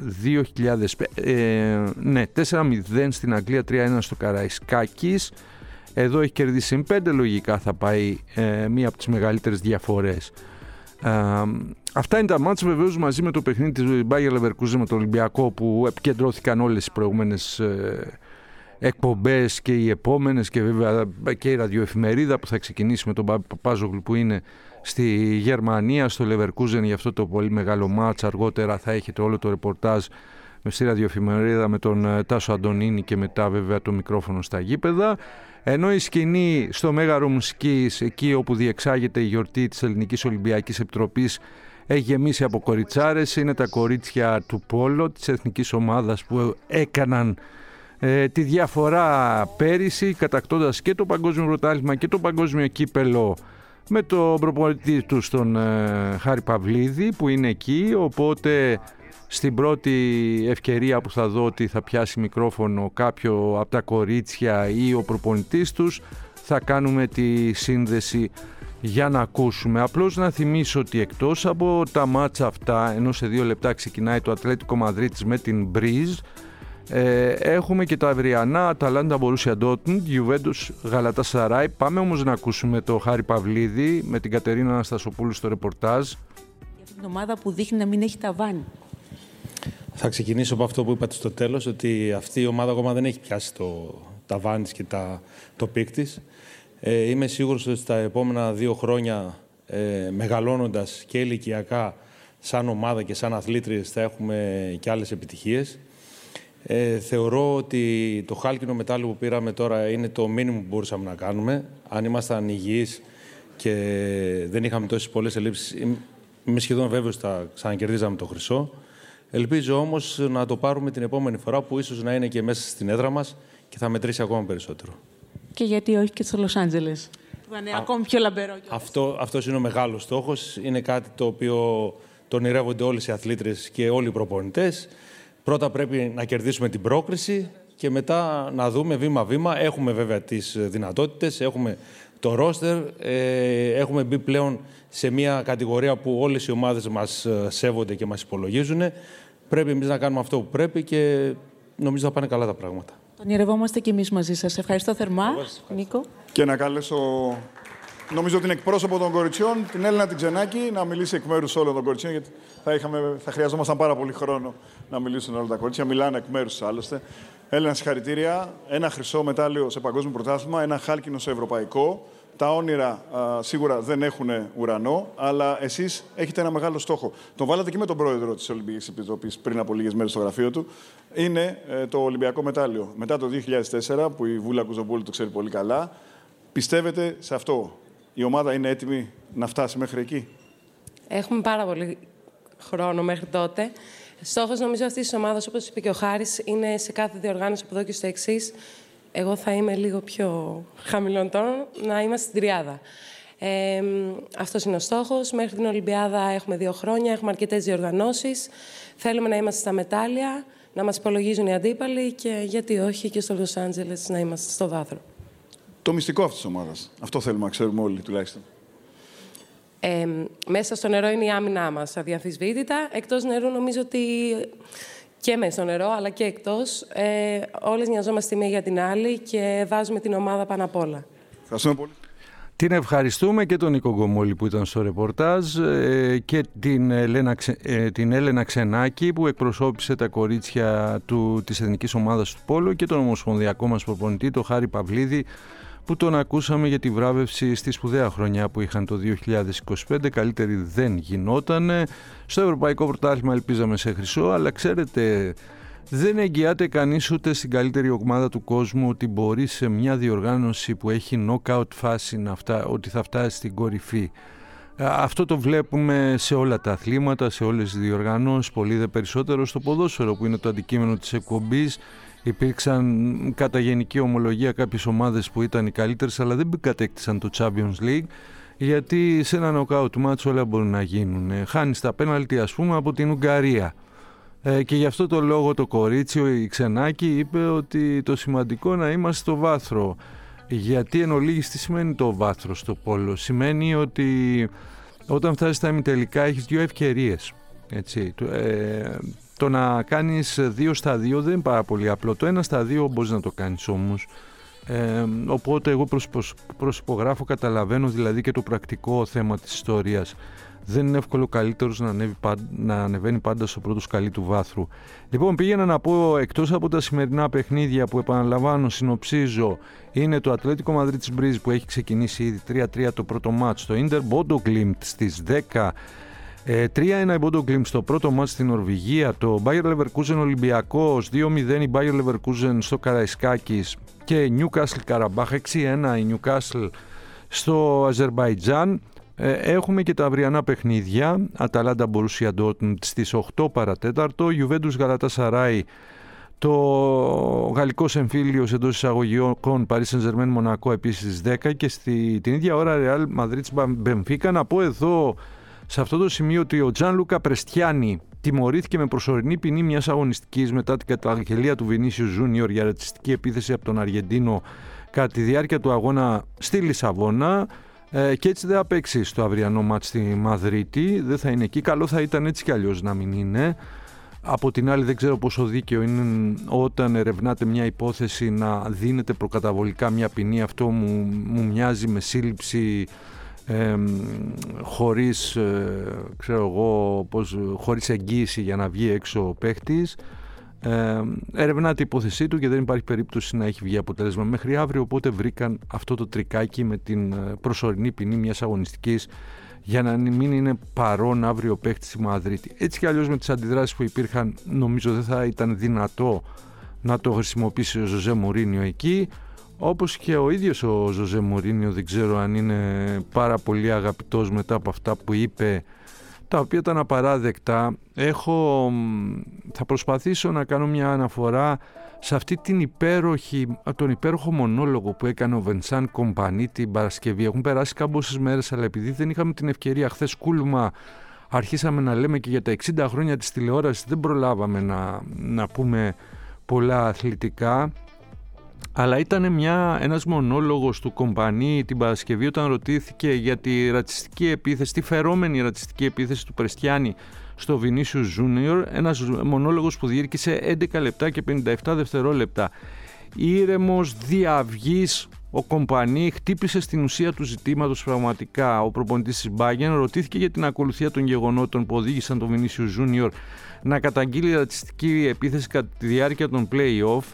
4-0 στην Αγγλία, 3-1 στο Καραϊσκάκης. Εδώ έχει κερδίσει συν 5, λογικά θα πάει μία από τις μεγαλύτερες διαφορές. Αυτά είναι τα μάτς, βεβαίως μαζί με το παιχνίδι της Bayer Leverkusen με τον Ολυμπιακό, που επικεντρώθηκαν όλες οι προηγούμενες εκπομπές και οι επόμενες, και βέβαια και η ραδιοεφημερίδα που θα ξεκινήσει με τον Παπάζογλου που είναι στη Γερμανία, στο Leverkusen, για αυτό το πολύ μεγάλο μάτς. Αργότερα θα έχετε όλο το ρεπορτάζ στη ραδιοεφημερίδα με τον Τάσο Αντωνίνη και μετά βέβαια το μικρόφωνο στα γήπεδα. Ενώ η σκηνή στο Mega Room Skis, εκεί όπου διεξάγεται η γιορτή της Ελληνικής Ολυμπιακής Επιτροπής, έχει γεμίσει από κοριτσάρες. Είναι τα κορίτσια του πόλο, της εθνικής ομάδας που έκαναν τη διαφορά πέρυσι, κατακτώντας και το παγκόσμιο πρωτάθλημα και το παγκόσμιο κύπελο με τον προπονητή του τον Χάρη Παυλίδη που είναι εκεί. Οπότε στην πρώτη ευκαιρία που θα δω ότι θα πιάσει μικρόφωνο κάποιο από τα κορίτσια ή ο προπονητής τους, θα κάνουμε τη σύνδεση για να ακούσουμε. Απλώς να θυμίσω ότι εκτός από τα μάτσα αυτά, ενώ σε 2 λεπτά ξεκινάει το Ατλέτικο Μαδρίτης με την Μπρίζ, έχουμε και τα αυριανά Αταλάντα Μπορούσια Ντόρτμουντ, Γιουβέντους Γαλατασαράι. Πάμε όμως να ακούσουμε το Χάρη Παυλίδη με την Κατερίνα Αναστασοπούλου στο ρεπορτάζ. Για την ομάδα που δείχνει να μην έχει ταβάνι. Θα ξεκινήσω από αυτό που είπατε στο τέλος, ότι αυτή η ομάδα ακόμα δεν έχει πιάσει το ταβάνι και το πικ της. Είμαι σίγουρος ότι στα επόμενα 2 χρόνια, μεγαλώνοντας και ηλικιακά σαν ομάδα και σαν αθλήτριες, θα έχουμε και άλλες επιτυχίες. Θεωρώ ότι το χάλκινο μετάλλιο που πήραμε τώρα είναι το μίνιμουμ που μπορούσαμε να κάνουμε. Αν ήμασταν υγιείς και δεν είχαμε τόσες πολλές ελλείψεις, είμαι σχεδόν βέβαιος ότι θα ξανακερδίζαμε το χρυσό. Ελπίζω όμως να το πάρουμε την επόμενη φορά, που ίσως να είναι και μέσα στην έδρα μας και θα μετρήσει ακόμα περισσότερο. Και γιατί όχι και στο Λος Άντζελες. Θα είναι ακόμη πιο λαμπερό. Αυτός είναι ο μεγάλος στόχος. Είναι κάτι το οποίο το ονειρεύονται όλες οι αθλήτριες και όλοι οι προπονητές. Πρώτα πρέπει να κερδίσουμε την πρόκριση και μετά να δούμε βήμα-βήμα. Έχουμε βέβαια τις δυνατότητες, έχουμε το ρόστερ, έχουμε μπει πλέον σε μια κατηγορία που όλες οι ομάδες μας σέβονται και μας υπολογίζουν. Πρέπει εμείς να κάνουμε αυτό που πρέπει και νομίζω θα πάνε καλά τα πράγματα. Το ονειρευόμαστε και εμείς μαζί σας. Ευχαριστώ θερμά, Νίκο. Και να καλέσω, νομίζω την εκπρόσωπο των κοριτσιών, την Έλληνα την Ξενάκη, να μιλήσει εκ μέρους όλων των κοριτσιών, γιατί θα χρειαζόμασταν πάρα πολύ χρόνο να μιλήσουν όλα τα κορίτσια. Μιλάνε εκ μέρους άλλωστε. Έλληνα, συγχαρητήρια. Ένα χρυσό μετάλλιο σε παγκόσμιο πρωτάθλημα, ένα χάλκινο σε ευρωπαϊκό. Τα όνειρα σίγουρα δεν έχουν ουρανό, αλλά εσείς έχετε ένα μεγάλο στόχο. Τον βάλατε και με τον πρόεδρο της Ολυμπιακής Επιτροπής πριν από λίγες μέρες στο γραφείο του. Είναι το Ολυμπιακό μετάλλιο. Μετά το 2004, που η Βούλα Κουζομπούλου το ξέρει πολύ καλά, πιστεύετε σε αυτό? Η ομάδα είναι έτοιμη να φτάσει μέχρι εκεί? Έχουμε πάρα πολύ χρόνο μέχρι τότε. Στόχος νομίζω αυτής της ομάδας, όπως είπε και ο Χάρης, είναι σε κάθε διοργάνωση από εδώ και στο εξής. Εγώ θα είμαι λίγο πιο χαμηλών τόνων, να είμαστε στην τριάδα. Αυτός είναι ο στόχος. Μέχρι την Ολυμπιάδα έχουμε 2 χρόνια, έχουμε αρκετές διοργανώσεις. Θέλουμε να είμαστε στα μετάλλια, να μας υπολογίζουν οι αντίπαλοι και γιατί όχι και στο Λος Άντζελες να είμαστε στο βάθρο. Το μυστικό αυτής της ομάδας. Αυτό θέλουμε να ξέρουμε όλοι τουλάχιστον. Μέσα στο νερό είναι η άμυνά μας, αδιαμφισβήτητα. Εκτός νερού νομίζω ότι και μέσα στο νερό, αλλά και εκτός, όλες νοιαζόμαστε η μία για την άλλη και βάζουμε την ομάδα πάνω απ' όλα. Ευχαριστούμε πολύ. Την ευχαριστούμε και τον Νίκο Γκομόλη που ήταν στο ρεπορτάζ και την Έλενα Ξενάκη που εκπροσώπησε τα κορίτσια της εθνικής ομάδας του Πόλο και τον ομοσπονδιακό μας προπονητή, τον Χάρη Παυλίδη, που τον ακούσαμε για τη βράβευση στη σπουδαία χρονιά που είχαν το 2025. Καλύτερη δεν γινόταν. Στο Ευρωπαϊκό Πρωτάθλημα ελπίζαμε σε χρυσό, αλλά ξέρετε, δεν εγγυάται κανείς ούτε στην καλύτερη ομάδα του κόσμου ότι μπορεί σε μια διοργάνωση που έχει knockout φάση ότι θα φτάσει στην κορυφή. Αυτό το βλέπουμε σε όλα τα αθλήματα, σε όλες τις διοργανώσεις, πολύ δε περισσότερο στο ποδόσφαιρο που είναι το αντικείμενο της εκπομπής. Υπήρξαν κατά γενική ομολογία κάποιες ομάδες που ήταν οι καλύτερες, αλλά δεν κατέκτησαν το Champions League, γιατί σε ένα knockout match όλα μπορούν να γίνουν. Χάνει τα πέναλτι, ας πούμε, από την Ουγγαρία. Και γι' αυτό το λόγο το κορίτσι, η Ξενάκη, είπε ότι το σημαντικό να είμαστε στο βάθρο. Γιατί εν ολίγης τι σημαίνει το βάθρο στο πόλο? Σημαίνει ότι όταν φτάσεις στα ημιτελικά έχεις 2 ευκαιρίες. Έτσι. Το να κάνεις 2 στα 2 δεν είναι πάρα πολύ απλό. Το 1 στα 2 μπορείς να το κάνεις όμως. Οπότε εγώ προσυπογράφω, καταλαβαίνω δηλαδή και το πρακτικό θέμα της ιστορίας. δεν είναι εύκολο ο καλύτερος να ανεβαίνει πάντα στο πρώτο σκαλί του βάθρου. Λοιπόν, πήγαινα να πω, εκτός από τα σημερινά παιχνίδια που επαναλαμβάνω, συνοψίζω, είναι το Ατλέτικο Μαδρίτης Μπρίζ που έχει ξεκινήσει ήδη 3-3 το πρώτο μάτς, το Ίντερ Μπόντο Γκλίμπτ στις 10, 3-1 η Μπόντο Γκλίμπτ στο πρώτο μάτς στην Νορβηγία, το Bayer Leverkusen Ολυμπιακός 2-0 η Bayer Leverkusen στο Καραϊσκάκης και Newcastle Καραμπάχ 6-1 η Newcastle στο Αζερμπαϊτζάν. Έχουμε και τα αυριανά παιχνίδια, Αταλάντα Μπορούσια Ντόρτμουντ στις 8 παρατέταρτο, Juventus Γαλατασαράι, το γαλλικός εμφύλιος εντός εισαγωγικών Paris Saint-Germain Μονακό επίσης 10 και την ίδια ώρα Real Madrid Μπενφίκα. Να πω εδώ σε αυτό το σημείο ότι ο Τζάνλουκα Πρεστιάνι τιμωρήθηκε με προσωρινή ποινή μιας αγωνιστικής μετά την καταγγελία του Βινίσιους Ζούνιορ για ρατσιστική επίθεση από τον Αργεντίνο κατά τη διάρκεια του αγώνα στη Λισαβόνα. Και έτσι δεν θα παίξει στο αυριανό μάτς στη Μαδρίτη, δεν θα είναι εκεί. Καλό θα ήταν έτσι κι αλλιώς να μην είναι. Από την άλλη δεν ξέρω πόσο δίκαιο είναι όταν ερευνάτε μια υπόθεση να δίνετε προκαταβολικά μια ποινή. Αυτό μου μοιάζει με σύλληψη χωρίς, χωρίς εγγύηση για να βγει έξω ο παίχτης. Ερευνάται η υπόθεσή του και δεν υπάρχει περίπτωση να έχει βγει αποτέλεσμα μέχρι αύριο, οπότε βρήκαν αυτό το τρικάκι με την προσωρινή ποινή μιας αγωνιστικής για να μην είναι παρόν αύριο ο παίχτης στη Μαδρίτη. Έτσι κι αλλιώς με τις αντιδράσεις που υπήρχαν νομίζω δεν θα ήταν δυνατό να το χρησιμοποιήσει ο Ζωζέ Μουρίνιο εκεί, όπως και ο ίδιος ο Ζωζέ Μουρίνιο δεν ξέρω αν είναι πάρα πολύ αγαπητός μετά από αυτά που είπε, τα οποία ήταν απαράδεκτα. Θα προσπαθήσω να κάνω μια αναφορά σε αυτή τον υπέροχο μονόλογο που έκανε ο Βενσάν Κομπανί την Παρασκευή. Έχουν περάσει κάμποσες μέρες, αλλά επειδή δεν είχαμε την ευκαιρία, χθες κούλμα αρχίσαμε να λέμε και για τα 60 χρόνια της τηλεόρασης, δεν προλάβαμε να πούμε πολλά αθλητικά. Αλλά ήταν ένας μονόλογος του Κομπανί την Παρασκευή όταν ρωτήθηκε για τη ρατσιστική επίθεση, τη φερόμενη ρατσιστική επίθεση του Πρεστιάνι στο Βινίσιους Ζούνιορ, ένας μονόλογος που διήρκησε 11 λεπτά και 57 δευτερόλεπτα. Ήρεμος, διαυγής, ο Κομπανί χτύπησε στην ουσία του ζητήματος πραγματικά. Ο προπονητής της Bayern ρωτήθηκε για την ακολουθία των γεγονότων που οδήγησαν τον Βινίσιους Ζούνιορ να καταγγείλει ρατσιστική επίθεση κατά τη διάρκεια των play-off,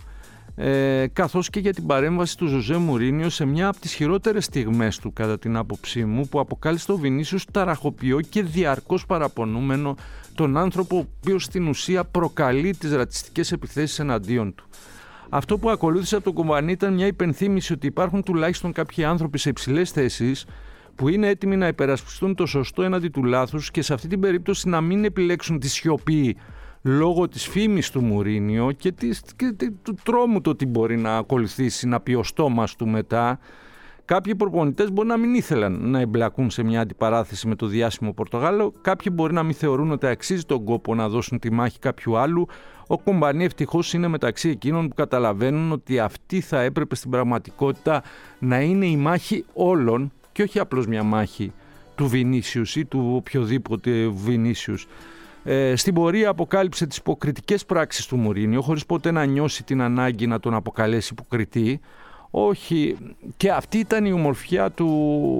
καθώς και για την παρέμβαση του Ζωζέ Μουρίνιο σε μια από τις χειρότερες στιγμές του κατά την άποψή μου, που αποκάλεσε τον Βινίσιους ταραχοποιό και διαρκώς παραπονούμενο, τον άνθρωπο ο οποίος στην ουσία προκαλεί τις ρατσιστικές επιθέσεις εναντίον του. Αυτό που ακολούθησε από τον Κομπανί ήταν μια υπενθύμηση ότι υπάρχουν τουλάχιστον κάποιοι άνθρωποι σε υψηλές θέσεις που είναι έτοιμοι να υπερασπιστούν το σωστό έναντι του λάθους και σε αυτή την περίπτωση να μην επιλέξουν τη σιωπή λόγω της φήμης του Μουρίνιο και του τρόμου το ότι μπορεί να ακολουθήσει, να πει ο στόμας του μετά. Κάποιοι προπονητές μπορεί να μην ήθελαν να εμπλακούν σε μια αντιπαράθεση με το διάσημο Πορτογάλο, κάποιοι μπορεί να μην θεωρούν ότι αξίζει τον κόπο να δώσουν τη μάχη κάποιου άλλου. Ο Κομπανί ευτυχώς είναι μεταξύ εκείνων που καταλαβαίνουν ότι αυτή θα έπρεπε στην πραγματικότητα να είναι η μάχη όλων και όχι απλώς μια μάχη του Βινίσιους ή του οποιοδήποτε Βινίσιους. Στην πορεία αποκάλυψε τις υποκριτικές πράξεις του Μουρίνιο χωρίς ποτέ να νιώσει την ανάγκη να τον αποκαλέσει υποκριτή. Όχι, και αυτή ήταν η ομορφιά του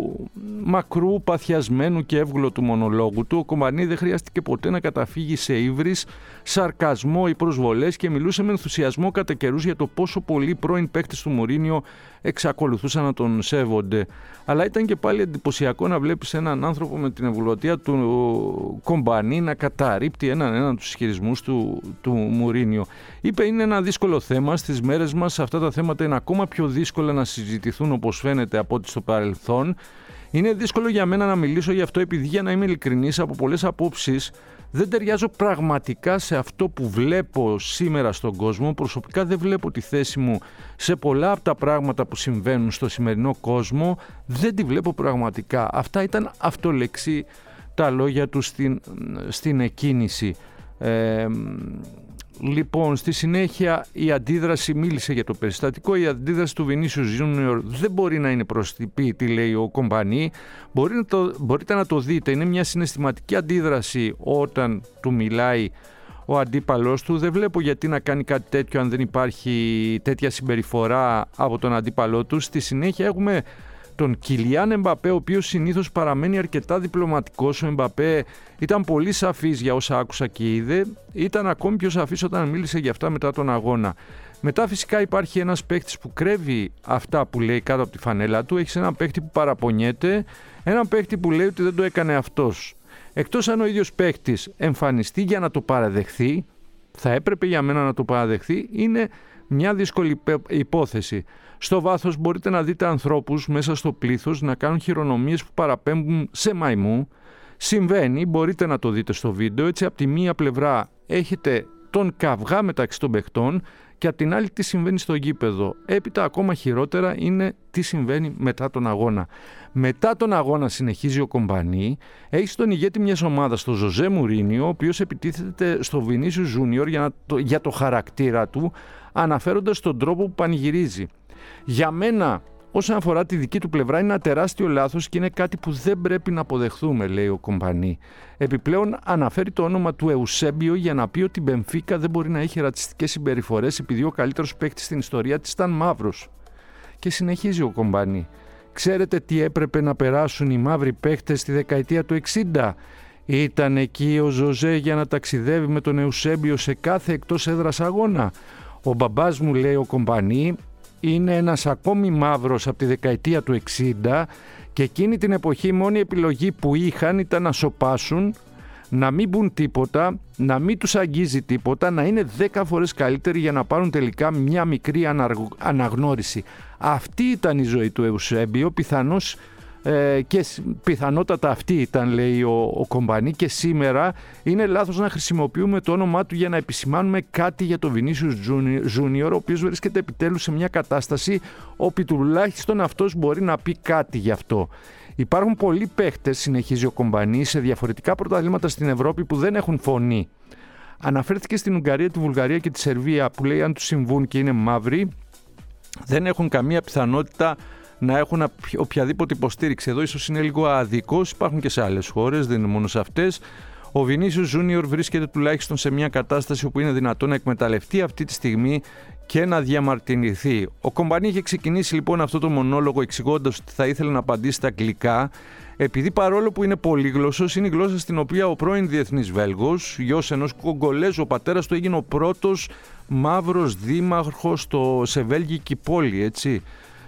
μακρού, παθιασμένου και εύγλωτου μονολόγου του. Ο Κομπανί δεν χρειάστηκε ποτέ να καταφύγει σε ύβρις, σαρκασμό ή προσβολές και μιλούσε με ενθουσιασμό κατά καιρούς για το πόσο πολλοί πρώην παίκτες του Μουρίνιο εξακολουθούσαν να τον σέβονται. Αλλά ήταν και πάλι εντυπωσιακό να βλέπεις έναν άνθρωπο με την ευγλωτία του Κομπανί να καταρρίπτει έναν τους ισχυρισμούς του Μουρίνιο. Είπε, είναι ένα δύσκολο θέμα. Στις μέρες μας αυτά τα θέματα είναι ακόμα πιο δύσκολα να συζητηθούν, όπως φαίνεται, από ό,τι στο παρελθόν. Είναι δύσκολο για μένα να μιλήσω γι' αυτό, επειδή, για να είμαι ειλικρινής, από πολλές απόψεις δεν ταιριάζω πραγματικά σε αυτό που βλέπω σήμερα στον κόσμο. Προσωπικά δεν βλέπω τη θέση μου σε πολλά από τα πράγματα που συμβαίνουν στο σημερινό κόσμο. Δεν τη βλέπω πραγματικά. Αυτά ήταν αυτολεξή τα λόγια του στην εκκίνηση. Λοιπόν, στη συνέχεια η αντίδραση, μίλησε για το περιστατικό, η αντίδραση του Βινίσιους Ζούνιορ δεν μπορεί να είναι προστιπή, τι λέει ο Κομπανί. Μπορείτε να το δείτε, είναι μια συναισθηματική αντίδραση όταν του μιλάει ο αντίπαλος του. Δεν βλέπω γιατί να κάνει κάτι τέτοιο αν δεν υπάρχει τέτοια συμπεριφορά από τον αντίπαλό του. Στη συνέχεια έχουμε τον Κιλιάν Εμπαπέ, ο οποίος συνήθως παραμένει αρκετά διπλωματικός. Ο Εμπαπέ ήταν πολύ σαφής για όσα άκουσα και είδε, ήταν ακόμη πιο σαφής όταν μίλησε για αυτά μετά τον αγώνα. Μετά φυσικά υπάρχει ένας παίκτης που κρέβει αυτά που λέει κάτω από τη φανέλα του, έχεις έναν παίκτη που παραπονιέται, έναν παίκτη που λέει ότι δεν το έκανε αυτός. Εκτός αν ο ίδιος παίκτης εμφανιστεί για να το παραδεχθεί, θα έπρεπε για μένα να το παραδεχθεί, είναι μια δύσκολη υπόθεση. Στο βάθος μπορείτε να δείτε ανθρώπους μέσα στο πλήθος να κάνουν χειρονομίες που παραπέμπουν σε μαϊμού. Συμβαίνει, μπορείτε να το δείτε στο βίντεο, έτσι από τη μία πλευρά έχετε τον καυγά μεταξύ των παιχτών και από την άλλη τι συμβαίνει στο γήπεδο. Έπειτα ακόμα χειρότερα είναι τι συμβαίνει μετά τον αγώνα. Μετά τον αγώνα, συνεχίζει ο Κομπανί, έχει τον ηγέτη μιας ομάδας, τον Ζωζέ Μουρίνιο, ο οποίος επιτίθεται στο Βινίσιους Ζούνιορ για το χαρακτήρα του, αναφέροντας τον τρόπο που πανηγυρίζει. Για μένα, όσον αφορά τη δική του πλευρά, είναι ένα τεράστιο λάθος και είναι κάτι που δεν πρέπει να αποδεχθούμε, λέει ο Κομπανί. Επιπλέον αναφέρει το όνομα του Εουσέμπιο για να πει ότι η Μπενφίκα δεν μπορεί να έχει ρατσιστικές συμπεριφορές επειδή ο καλύτερος παίκτης στην ιστορία της ήταν μαύρος. Και συνεχίζει ο Κομπανί. Ξέρετε τι έπρεπε να περάσουν οι μαύροι παίκτες στη δεκαετία του 60? Ήταν εκεί ο Ζωζέ για να ταξιδεύει με τον Εουσέμπιο σε κάθε εκτός έδρας αγώνα. Ο μπαμπάς μου, λέει ο Κομπανί, είναι ένας ακόμη μαύρος από τη δεκαετία του 60 και εκείνη την εποχή η μόνη επιλογή που είχαν ήταν να σωπάσουν, να μην μπουν τίποτα, να μην τους αγγίζει τίποτα, να είναι 10 φορές καλύτεροι για να πάρουν τελικά μια μικρή αναγνώριση. Αυτή ήταν η ζωή του Εουσέμπιο, πιθανώς και πιθανότατα αυτή ήταν, λέει ο Κομπανί, και σήμερα είναι λάθος να χρησιμοποιούμε το όνομά του για να επισημάνουμε κάτι για το Βινίσιους Ζούνιορ, ο οποίος βρίσκεται επιτέλους σε μια κατάσταση όπου τουλάχιστον αυτός μπορεί να πει κάτι γι' αυτό. Υπάρχουν πολλοί παίχτες, συνεχίζει ο Κομπανί, σε διαφορετικά πρωταθλήματα στην Ευρώπη που δεν έχουν φωνή. Αναφέρθηκε στην Ουγγαρία, τη Βουλγαρία και τη Σερβία, που λέει αν τους συμβούν και είναι μαύροι, δεν έχουν καμία πιθανότητα να έχουν οποιαδήποτε υποστήριξη. Εδώ ίσως είναι λίγο αδικός, υπάρχουν και σε άλλες χώρες, δεν είναι μόνο σε αυτές. Ο Βινίσιους Ζούνιορ βρίσκεται τουλάχιστον σε μια κατάσταση όπου είναι δυνατόν να εκμεταλλευτεί αυτή τη στιγμή και να διαμαρτυρηθεί. Ο Κομπανί είχε ξεκινήσει λοιπόν αυτό το μονόλογο εξηγώντας ότι θα ήθελε να απαντήσει στα αγγλικά, επειδή παρόλο που είναι πολύγλωσσος, είναι η γλώσσα στην οποία ο πρώην διεθνής Βέλγος, γιος ενός Κογκολέζου, ο πατέρας του έγινε ο πρώτος μαύρος δήμαρχος σε βέλγικη πόλη, έτσι.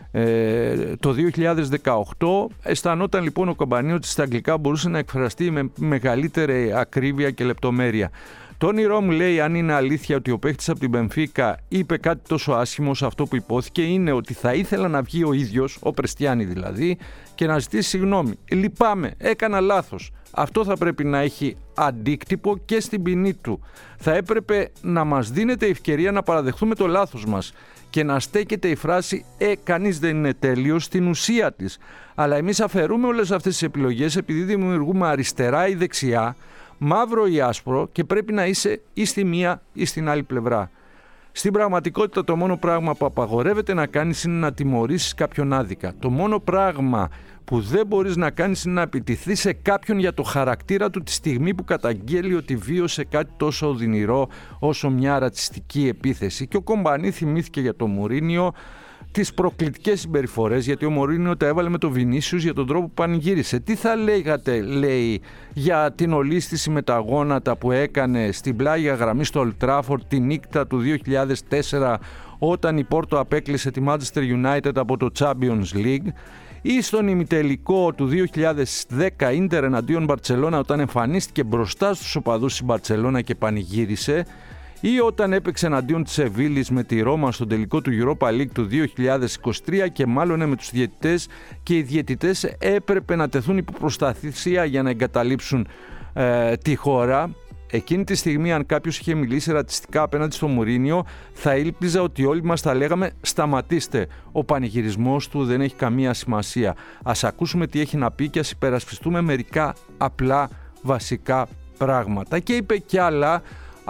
Το 2018 αισθανόταν λοιπόν ο Κομπανί ότι στα αγγλικά μπορούσε να εκφραστεί με μεγαλύτερη ακρίβεια και λεπτομέρεια. Το όνειρό μου, λέει, αν είναι αλήθεια ότι ο παίχτης από την Μπενφίκα είπε κάτι τόσο άσχημο σε αυτό που υπόθηκε, είναι ότι θα ήθελα να βγει ο ίδιος, ο Πρεστιάνη δηλαδή, και να ζητήσει συγγνώμη. Λυπάμαι, έκανα λάθος. Αυτό θα πρέπει να έχει αντίκτυπο και στην ποινή του. Θα έπρεπε να μας δίνεται η ευκαιρία να παραδεχθούμε το λάθος μας και να στέκεται η φράση κανείς δεν είναι τέλειος στην ουσία της. Αλλά εμείς αφαιρούμε όλες αυτές τις επιλογές επειδή δημιουργούμε αριστερά ή δεξιά, μαύρο ή άσπρο και πρέπει να είσαι ή στη μία ή στην άλλη πλευρά. Στην πραγματικότητα το μόνο πράγμα που απαγορεύεται να κάνεις είναι να τιμωρήσεις κάποιον άδικα. Το μόνο πράγμα που δεν μπορείς να κάνεις είναι να επιτηθείς σε κάποιον για το χαρακτήρα του τη στιγμή που καταγγέλει ότι βίωσε κάτι τόσο οδυνηρό όσο μια ρατσιστική επίθεση. Και ο Κομπανί θυμήθηκε για το Μουρίνιο τις προκλητικές συμπεριφορές, γιατί ο Μουρίνιο τα έβαλε με το Βινίσιους για τον τρόπο που πανηγύρισε. Τι θα λέγατε, λέει, για την ολίσθηση με τα γόνατα που έκανε στην πλάγια γραμμή στο Old Trafford τη νύχτα του 2004 όταν η Πόρτο απέκλεισε τη Manchester United από το Champions League, ή στον ημιτελικό του 2010 Ίντερ εναντίον Μπαρτσελώνα όταν εμφανίστηκε μπροστά στους οπαδούς της Μπαρτσελώνα και πανηγύρισε, ή όταν έπαιξε εναντίον της Σεβίλης με τη Ρώμα στον τελικό του Europa League του 2023 και μάλλον με τους διαιτητές, και οι διαιτητές έπρεπε να τεθούν υπό προστασία για να εγκαταλείψουν τη χώρα. Εκείνη τη στιγμή, αν κάποιος είχε μιλήσει ρατσιστικά απέναντι στο Μουρίνιο, θα ήλπιζα ότι όλοι μας θα λέγαμε σταματήστε, ο πανηγυρισμός του δεν έχει καμία σημασία. Ας ακούσουμε τι έχει να πει και ας υπερασπιστούμε μερικά απλά βασικά πράγματα. Και είπε κι άλλα,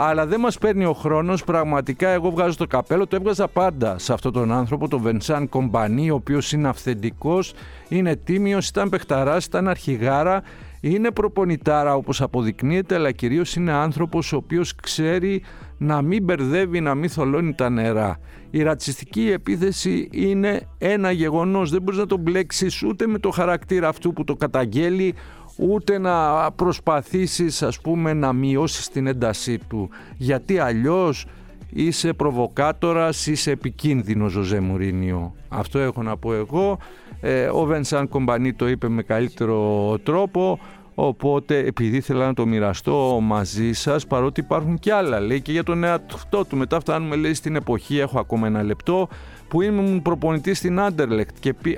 Αλλά δεν μας παίρνει ο χρόνος. Πραγματικά εγώ βγάζω το καπέλο, το έβγαζα πάντα σε αυτόν τον άνθρωπο, τον Βενσάν Κομπανί, ο οποίος είναι αυθεντικός, είναι τίμιος, ήταν παιχταράς, ήταν αρχηγάρα, είναι προπονητάρα όπως αποδεικνύεται, αλλά κυρίως είναι άνθρωπος ο οποίος ξέρει να μην μπερδεύει, να μην θολώνει τα νερά. Η ρατσιστική επίθεση είναι ένα γεγονός, δεν μπορείς να τον μπλέξεις ούτε με το χαρακτήρα αυτού που το καταγγέλει, ούτε να προσπαθήσεις, ας πούμε, να μειώσεις την έντασή του, γιατί αλλιώς είσαι προβοκάτορας, είσαι επικίνδυνος, Ζωζέ Μουρίνιο. Αυτό έχω να πω εγώ. Ο Βενσάν Κομπανί το είπε με καλύτερο τρόπο, οπότε επειδή ήθελα να το μοιραστώ μαζί σας, παρότι υπάρχουν κι άλλα, λέει, και για τον εαυτό του. Μετά φτάνουμε, λέει, στην εποχή, έχω ακόμα ένα λεπτό, που ήμουν προπονητής στην Άντερλεκτ και πει,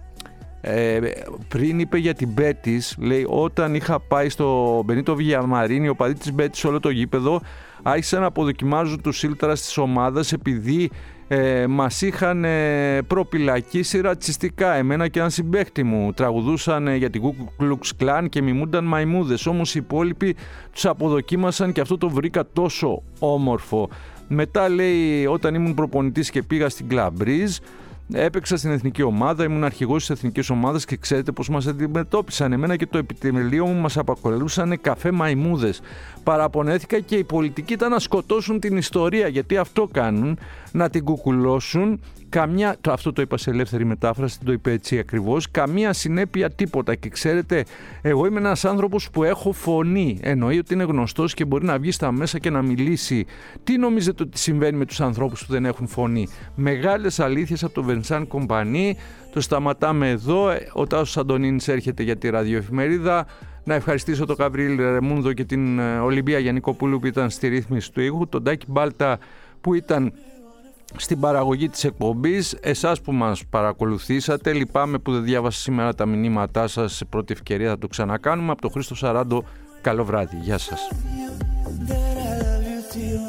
πριν είπε για την Μπέτις, λέει, όταν είχα πάει στο Μπενίτο Βιγιαμαρίνι, ο παδί της Μπέτις, όλο το γήπεδο, άρχισαν να αποδοκιμάζουν τους ήλτρας της ομάδας επειδή μας είχαν προπυλακίσει ρατσιστικά. Εμένα και έναν συμπαίχτη μου τραγουδούσαν για την Ku Klux Klan και μιμούνταν μαϊμούδες, όμως οι υπόλοιποι τους αποδοκίμασαν και αυτό το βρήκα τόσο όμορφο. Μετά, λέει, όταν ήμουν προπονητής και πήγα στην Κλαμπρίζ, έπαιξα στην εθνική ομάδα, ήμουν αρχηγός της εθνικής ομάδας και ξέρετε πώς μας αντιμετώπισαν. Εμένα και το επιτελείο μου μας αποκαλούσαν καφέ μαϊμούδες. Παραπονέθηκα και οι πολιτικοί ήταν να σκοτώσουν την ιστορία, γιατί αυτό κάνουν, να την κουκουλώσουν. Αυτό το είπα σε ελεύθερη μετάφραση, το είπε έτσι ακριβώς, καμία συνέπεια, τίποτα. Και ξέρετε, εγώ είμαι ένας άνθρωπος που έχω φωνή, εννοεί ότι είναι γνωστός και μπορεί να βγει στα μέσα και να μιλήσει. Τι νομίζετε ότι συμβαίνει με τους ανθρώπους που δεν έχουν φωνή? Μεγάλες αλήθειες από τον Βενσάν Κομπανί. Το σταματάμε εδώ. Ο Τάσος Αντωνίνης έρχεται για τη ραδιοεφημερίδα. Να ευχαριστήσω τον Γαβρίλ Ρεμούνδο και την Ολυμπία Γιαννικοπούλου που ήταν στη ρύθμιση του ήχου, τον Τάκη Μπάλτα που ήταν στην παραγωγή της εκπομπής, εσάς που μας παρακολουθήσατε. Λυπάμαι που δεν διάβασα σήμερα τα μηνύματά σας, σε πρώτη ευκαιρία θα το ξανακάνουμε. Από το Χρήστο Σαράντο, καλό βράδυ, γεια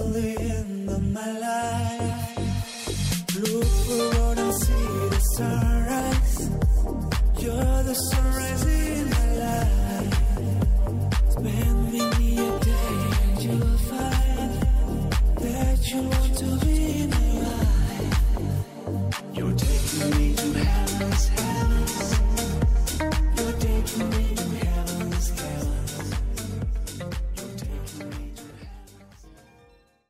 σας.